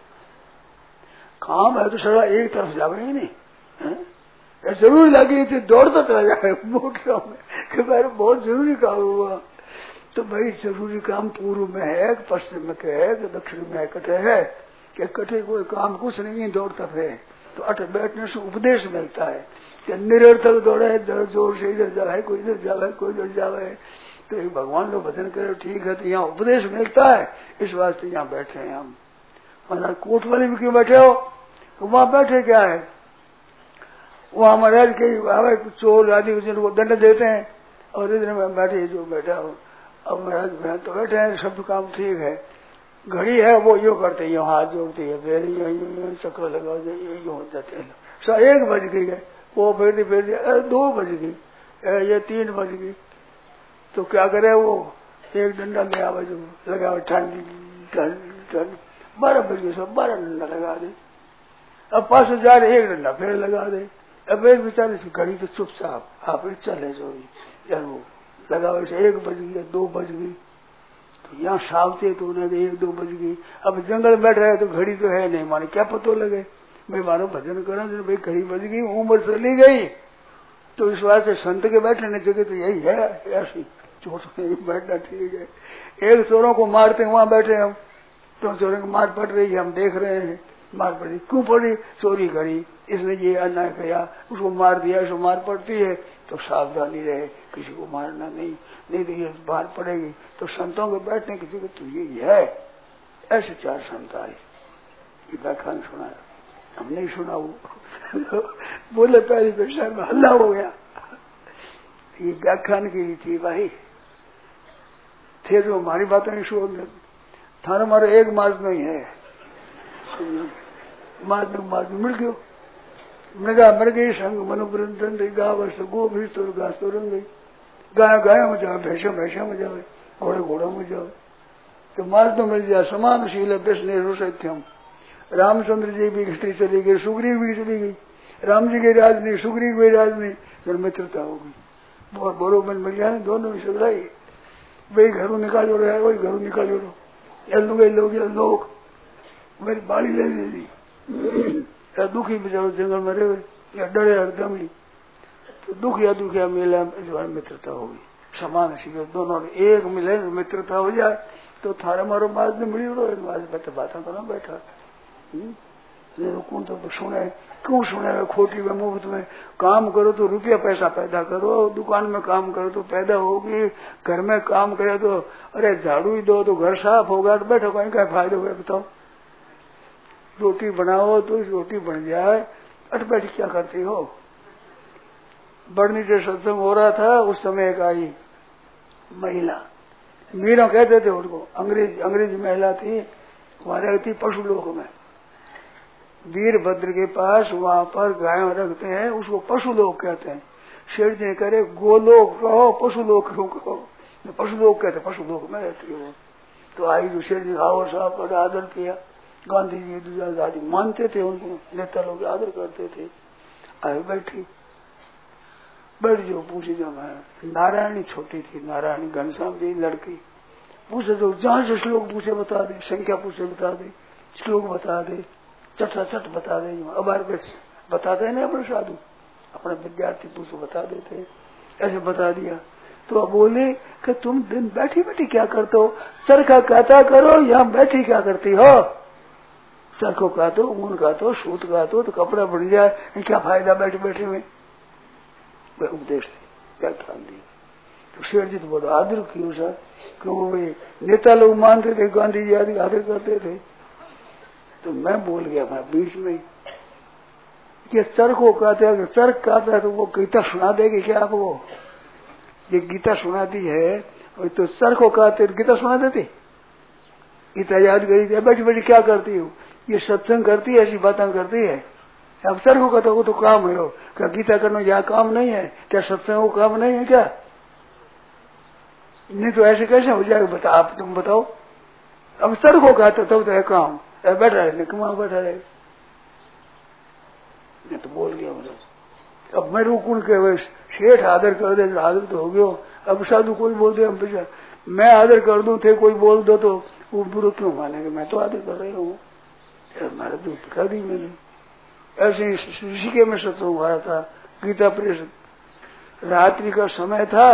काम है तो सड़ा एक तरफ जावे ही नहीं है? जरूरी लगी थी दौड़ता चला जाए मोटरों में कि मेरे बहुत जरूरी काम हुआ। तो भाई जरूरी काम पूर्व में है कि पश्चिम में है कि दक्षिण में कटे है कि कटे कोई काम कुछ नहीं दौड़ता है। तो अट बैठने से उपदेश मिलता है कि निरर्थक दौड़े, जोर से इधर जावे, कोई इधर जावे, कोई इधर जावे। तो एक भगवान का भजन करे ठीक है, तो यहाँ उपदेश मिलता है, इस वास्ते यहाँ बैठे हैं हम। मतलब कोट वाले में क्यों बैठे हो? तो वहां बैठे क्या है, वहां महाराज के चोर आदि जिनको दंड देते हैं, और इधर में बैठे जो बैठा हो। अब महाराज तो बैठे हैं, सब काम ठीक है। घड़ी है वो यो करते हैं, हाथ जोड़ते है, फिर यो चक्कर लगा यो हो जाते हैं। सो एक बज गई है, वो फिर फिर दो बज गई, ये तीन बज गई। तो क्या करे वो एक डंडा ले आवे जो लगा ठंडी ठंड ठंड बारह बज गई, सब बारह डंडा लगा दे। अब पास हजार एक डंडा फिर लगा दे। अब एक बेचारे घड़ी तो चुपचाप आप चले जो यार वो लगा से एक बज गई, दो बज गई। तो यहाँ सावचेत होने एक दो बज गई। अब जंगल बैठ रहे तो घड़ी तो है नहीं, माने क्या पतो लगे भाई मानो भजन करो तो भाई घड़ी बज गई, उम्र चली गई। तो इस बात से संत के बैठने जगह तो यही है, ऐसी चोट में बैठना ठीक है। एक चोरों को मारते वहां बैठे हम, तो चोरों को मार पड़ रही है, हम देख रहे हैं मार पड़ी। क्यों पड़ी? चोरी करी, इसने ये अन्याय किया, उसको मार दिया, इसको मार पड़ती है। तो सावधानी रहे, किसी को मारना नहीं, नहीं तो ये मार पड़ेगी। तो संतों के बैठने की जगह तो यही है। ऐसे चार संत आए, ये व्याख्यान सुना, हम नहीं सुना वो बोले पहली पेशा में हल्ला हो गया। ये व्याख्यान की थी भाई, थे जो हमारी बातें नहीं सुन, थाना हमारा एक मास नहीं है, मास मास मिल गयो। मृगा मर गई संग मनुपुरंतन गा वर्ष गो भी तो घास तो रंग गई। गाय गायों में जाए, भैंसा भैंसा में जाए, घोड़े घोड़ों में जाए, तो मास तो मिल जाए। समान शील बेसने रोषम। रामचंद्र जी भी घटी चली गई, सुग्रीव भी चली गई, राम जी की राज नहीं, सुग्रीव की राज नहीं, फिर मित्रता होगी। बहुत बोरो में मिल जाए, दोनों में सगड़ाई वही घरों निकालो रहा है, वही घरों निकालो रो गए लोग लोग मेरी बाड़ी ले ली। या दुखी बेचारो जंगल में रहे या डरे हरदम ही, तो दुख या दुखिया मिला, इस बार मित्रता होगी। समान सीखे दोनों एक मिले, मित्रता हो जाए तो थारा मारो बात में मिली रो बात बात करो बैठा। कौन तो सुने, क्यों सुने खोटी में मुफ्त में? काम करो तो रुपया पैसा पैदा करो, दुकान में काम करो तो पैदा होगी, घर में काम करे तो अरे झाड़ू ही दो तो घर साफ होगा, तो बैठो कहीं का फायदा हुआ बताओ। रोटी बनाओ तो रोटी बन जाए, अट बैठ क्या करती हो? बड़नी से सत्संग हो रहा था, उस समय एक आई महिला, मीरा कहते थे उनको, अंग्रेज अंग्रेजी महिला थी, वहां रहती पशु लोक में, वीरभद्र के पास, वहां पर गाय रखते हैं, उसको पशु लोक कहते हैं। शेर जी करे गोलोक कहो, पशु लोक क्यों कहो? पशु लोक कहते, पशु लोक में रहती है वो। तो आई जो शेर जी आओ साहब बड़ा आदर किया, गांधी जी दूसरा आदि मानते थे उनको, नेता लोग आदर करते थे। आए बैठी, बैठ जो पूछी जो मैं नारायणी छोटी थी, नारायणी घनश्याम जी लड़की, पूछे जो जहां से श्लोक पूछे बता दे, संख्या पूछे बता दे, श्लोक बता दे, चटा चट बता दे। अबार बताते नहीं अपने साधु, अपने विद्यार्थी पूछो बता देते, ऐसे बता दिया। तो अब बोले कि तुम दिन बैठी बैठी क्या करते हो? चरखा कहता करो, यहाँ बैठी क्या करती हो? चरखो का तो ऊन का तो सूत का तो, तो कपड़ा बन जाए, क्या फायदा बैठे बैठे में? वह उपदेश थे, व्याख्यान दी। तो शेर जी तो बड़ा आदर किया सर, क्यों वे नेता लोग मानते थे, गांधी जी आदि आदर करते थे। तो मैं बोल गया मैं बीच में, ये तर्क को कहते हैं, तर्क कहता है तो वो गीता सुना देगी क्या आपको? ये गीता सुनाती है तो तर्क को कहते गीता सुना देती? गीता याद करी थी, बैठी बैठी क्या करती हो? ये सत्संग करती है, ऐसी बातें करती है। अब तर्क को कहते वो तो काम है, क्या गीता करना यह काम नहीं है? क्या सत्संग को काम नहीं है क्या? नहीं तो ऐसे कैसे हो जाएगा? बता, आप तुम बताओ। अब तर्क को कहते तब तो है काम, बैठा रहे कमा बैठा रहे। मैं तो बोल गया मुझे, अब मैं रुकून के शेठ आदर कर दे, आदर तो हो गयो। अब साधु कोई बोल दे, हम बेचा मैं आदर कर दूं थे, कोई बोल दो तो वो बुरा क्यों मानेंगे? मैं तो आदर कर रही हूँ, मारे तो कह दी मैंने। ऐसे ही ऋषिके में सत्संग हुआ था, गीता प्रेस, रात्रि का समय था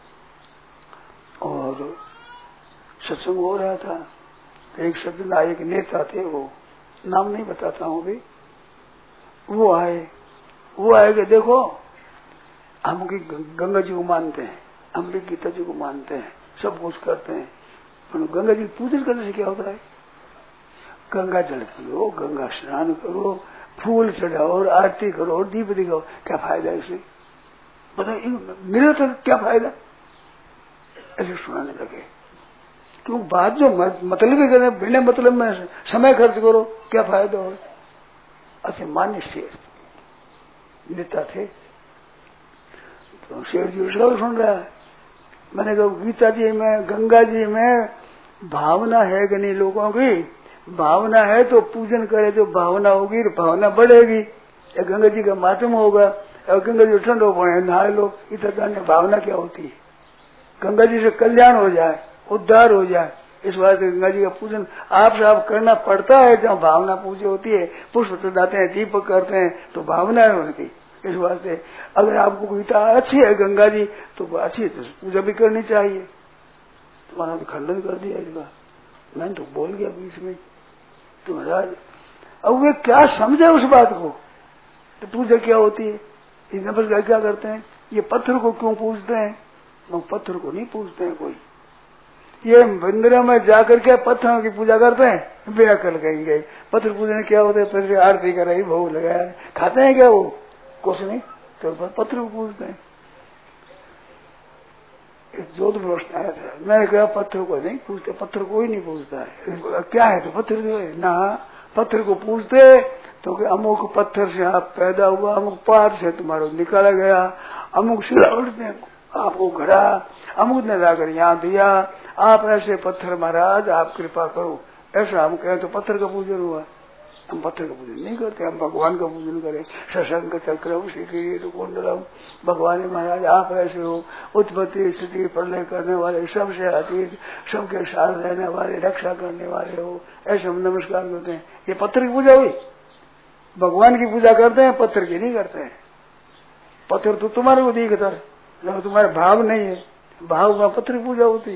और सत्संग हो रहा था। तो एक सत्यनारायण नेता थे, वो नाम नहीं बताता हूँ अभी, वो आए वो आए कि देखो हम की गंगा जी को मानते हैं, हम भी गीता जी को मानते हैं, सब कुछ करते हैं, पर गंगा जी पूजन करने से क्या होता है? गंगा जल पियो, गंगा स्नान करो, फूल चढ़ाओ और आरती करो और दीप दिखाओ, क्या फायदा इससे? बताइए मेरा तो क्या फायदा? ऐसे सुनाने लगे। क्यों बात जो मतलब ही करने बिना मतलब में समय खर्च करो, क्या फायदा हो? अच्छे मान्य शेर नेता थे, तो शेर जी उसका सुन रहा है। मैंने कहा गीता जी में, गंगा जी में भावना है कि नहीं? लोगों की भावना है तो पूजन करे, जो भावना होगी भावना बढ़ेगी, गंगा जी का मातम होगा। और गंगा जी ठंड हो पाए नहा लो, इतना भावना क्या होती है? गंगा जी से कल्याण हो जाए, उद्धार हो जाए, इस बात से गंगा जी का पूजन आप से आप करना पड़ता है। जहाँ भावना पूजा होती है, पुष्प चढ़ाते हैं, दीपक करते हैं, तो भावना है उनकी। इस वास्ते अगर आपको गीता अच्छी है गंगा जी तो अच्छी है, तो पूजा भी करनी चाहिए। तुम्हारा तो खंडन कर दिया इसका, मैंने तो बोल गया बीच में। तो महाराज अब वे क्या समझे उस बात को? तो पूजा क्या होती है? ये नमस्कार क्या करते हैं? ये पत्थर को क्यों पूजते हैं? वो पत्थर को नहीं पूजते हैं कोई। ये मंदिर में जाकर के पत्थरों की पूजा करते हैं, बेया कर गए। पत्थर पूजन क्या होता है? पत्थर आरती कर रही, भोग लगाया, खाते हैं क्या वो? कुछ नहीं, तो पत्थर को पूजते हैं। जोध प्रश्न आया था, मैंने कहा पत्थर को नहीं पूजते, पत्थर को ही नहीं पूजता है। क्या है तो पत्थर जो है ना, पत्थर को पूजते तो कि अमुक पत्थर से आप पैदा हुआ, अमुक पहाड़ से तुम्हारा निकाला गया, अमुक सिलावट ने आपको घड़ा, अमुक ने लाकर यहाँ दिया, आप ऐसे पत्थर महाराज आप कृपा करो, ऐसा हम कहें तो पत्थर का पूजन हुआ। हम पत्थर का पूजन नहीं करते, हम भगवान का पूजन करें। शशंक चक्रम श्री कुंडलम, भगवान महाराज आप ऐसे हो, उत्पत्ति स्थिति प्रलय करने वाले, सबसे अतीत, सबके साथ रहने वाले, रक्षा करने वाले हो, ऐसे हम नमस्कार करते हैं। ये पत्थर की पूजा हुई। भगवान की पूजा करते हैं, पत्थर की नहीं करते हैं। पत्थर तो तुम्हारे को दिखता है, तुम्हारे भाव नहीं है, भाव में पत्थर की पूजा होती।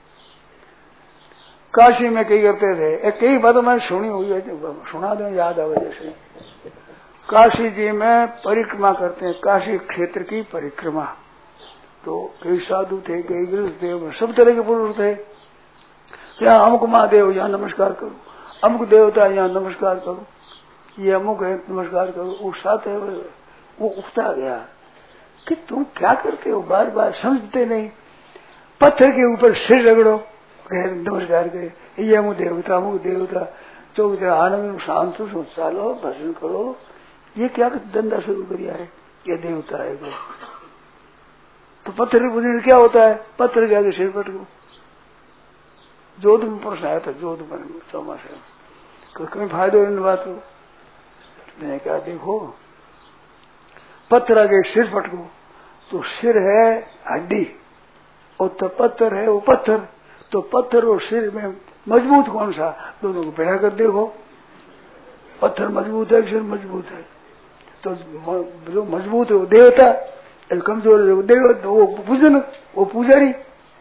काशी में कई करते थे, एक कई बातों मैंने सुनी हुई है, सुना दो याद आवे। जैसे काशी जी में परिक्रमा करते हैं, काशी क्षेत्र की परिक्रमा। तो कई साधु थे, कई गृहस्थ थे, सब तरह के पुरुष थे। यहाँ अमुक महादेव यहाँ नमस्कार करो, अमुक देवता यहाँ नमस्कार करो, ये अमुक है नमस्कार करो। वो साथ है वो उठता गया कि तुम क्या करते हो, बार बार समझते नहीं। पत्थर के ऊपर सिर रगड़ो, नमस्कार करे, ये अमुक देवता अमुक देवता, चौक आनंद शांत चालो भजन करो। ये क्या धंधा शुरू किया है? ये देवता है वो। तो पत्थर पूजन क्या होता है? पत्थर के आगे सिर पटको। जोध में प्रश्न आया था, जोध में समाचार कहीं फायदा इन बातों। मैंने कहा देखो पत्थर आगे सिर पटको, तो सिर है हड्डी और तो पत्थर है वो पत्थर, तो पत्थर और सिर में मजबूत कौन सा? दोनों को बैठा कर देखो, पत्थर मजबूत है, सिर मजबूत है। तो जो मजबूत है वो देवता, कमजोर है वो देवता, वो पूजन, वो पुजारी।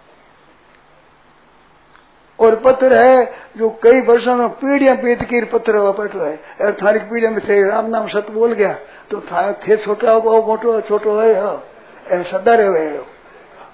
और पत्थर है जो कई वर्षों में पीढ़ियां बीत कर पत्थर हुआ बैठो है। और थारी पीढ़िया में से राम नाम सत बोल गया तो थे छोटा हो मोटो छोटो है, सदा रहे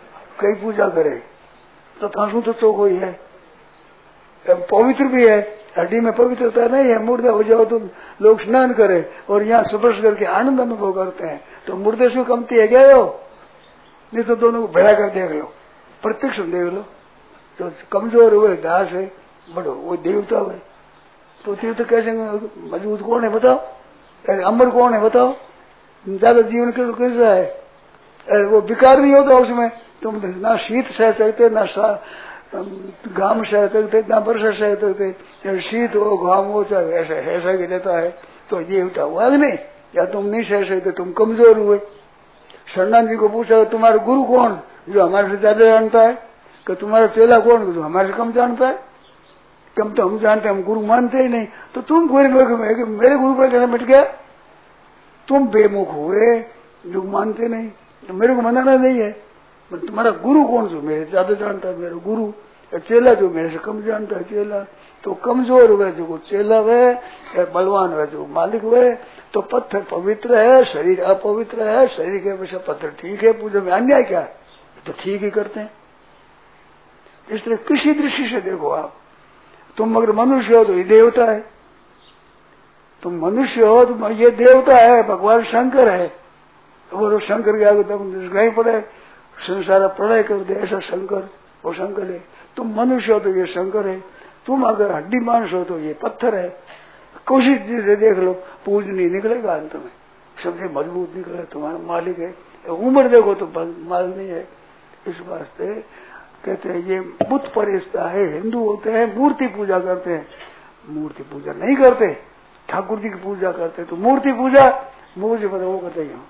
कई पूजा करे तो थासू तो चौक ही है, पवित्र भी है। हड्डी में पवित्रता नहीं है। मुर्दा हो जाओ तो लोग स्नान करे और यहाँ स्पर्श करके आनंद अनुभव करते हैं, तो मुर्दे से कमती है क्या हो? नहीं तो दोनों को भेड़ा कर देख लो, प्रत्यक्ष देख लो। तो कमजोर हुए दास है, बड़ो वो देवता हुए, तो तीर्थ तो कैसे मजबूत कौन है बताओ? अमर कौन है बताओ? ज्यादा जीवन कैसा है? वो विकार नहीं होता उसमें। तुम ना शीत सह सकते, ना घाम सह सकते, ना वर्षा सह सकते। शीत हो घाम हो चाहे ऐसा ऐसा कि देता है, तो ये होता हुआ नहीं। या तुम नहीं सह सकते, तुम कमजोर हुए। शरणान जी को पूछा तुम्हारा गुरु कौन, जो हमारे से ज्यादा जानता है? कि तुम्हारा चेला कौन, जो हमारे से कम जानता है? कम तो हम जानते, हम गुरु मानते ही नहीं। तो तुम कोई मेरे गुरु पर कहना मिट गया? तुम बेमुख हुए जो मानते नहीं, तो मेरे को मनाना नहीं है। तुम्हारा गुरु कौन, जो मेरे ज्यादा जानता है? मेरा गुरु। चेला जो मेरे से कम जानता है, चेला। तो कमजोर हुए जो चेला हुए, बलवान हुए जो मालिक हुए। तो पत्थर पवित्र है, शरीर अपवित्र है। शरीर के वैसे पत्थर ठीक है, पूजा में अन्याय क्या है? तो ठीक ही करते हैं। इसलिए किसी दृष्टि से देखो आप, तुम अगर मनुष्य हो तो ये देवता है, तुम मनुष्य हो तो ये देवता है, भगवान शंकर है। वो शंकर के आगे तुम गए पड़े, संसार प्रलय कर दे, ऐसा शंकर, वो शंकर है। तुम मनुष्य हो तो ये शंकर है, तुम अगर हड्डी मांस हो तो ये पत्थर है। कोशिश से देख लो, पूज नहीं निकलेगा अंत में, सबसे मजबूत निकले तुम्हारा मालिक है। उम्र देखो तो माल नहीं है। इस वास्ते कहते हैं ये बुत परिस्था है। हिंदू होते हैं मूर्ति पूजा करते हैं, मूर्ति पूजा नहीं करते, ठाकुर जी की पूजा करते। तो मूर्ति पूजा मुझे पता वो करते ही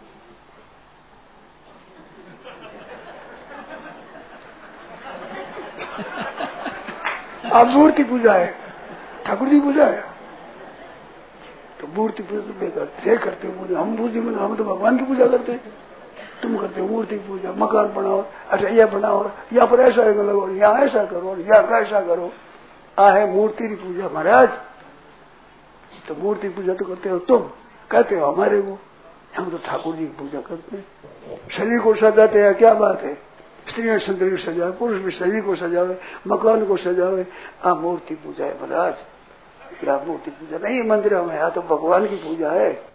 आप मूर्ति पूजा है, ठाकुर जी पूजा है। तो मूर्ति पूजा तो बेकार करते हो। हम पूजा में हम तो भगवान की पूजा करते हैं, तुम करते हो मूर्ति पूजा। मकान बनाओ, अच्छा यह बनाओ, यहाँ पर ऐसा लगो, यहाँ ऐसा करो, यहाँ ऐसा करो। आ है मूर्ति की पूजा महाराज। तो मूर्ति पूजा तो करते हो तुम, कहते हो हमारे वो। हम तो ठाकुर जी की पूजा करते हैं। शरीर को सजाते हैं, क्या बात है? स्त्री सुंदर को सजावे, पुरुष भी शरीर को सजावे, मकान को सजावे। आ मूर्ति पूजा है महाराज, क्या मूर्ति पूजा नहीं मंदिर में? यहाँ तो भगवान की पूजा है।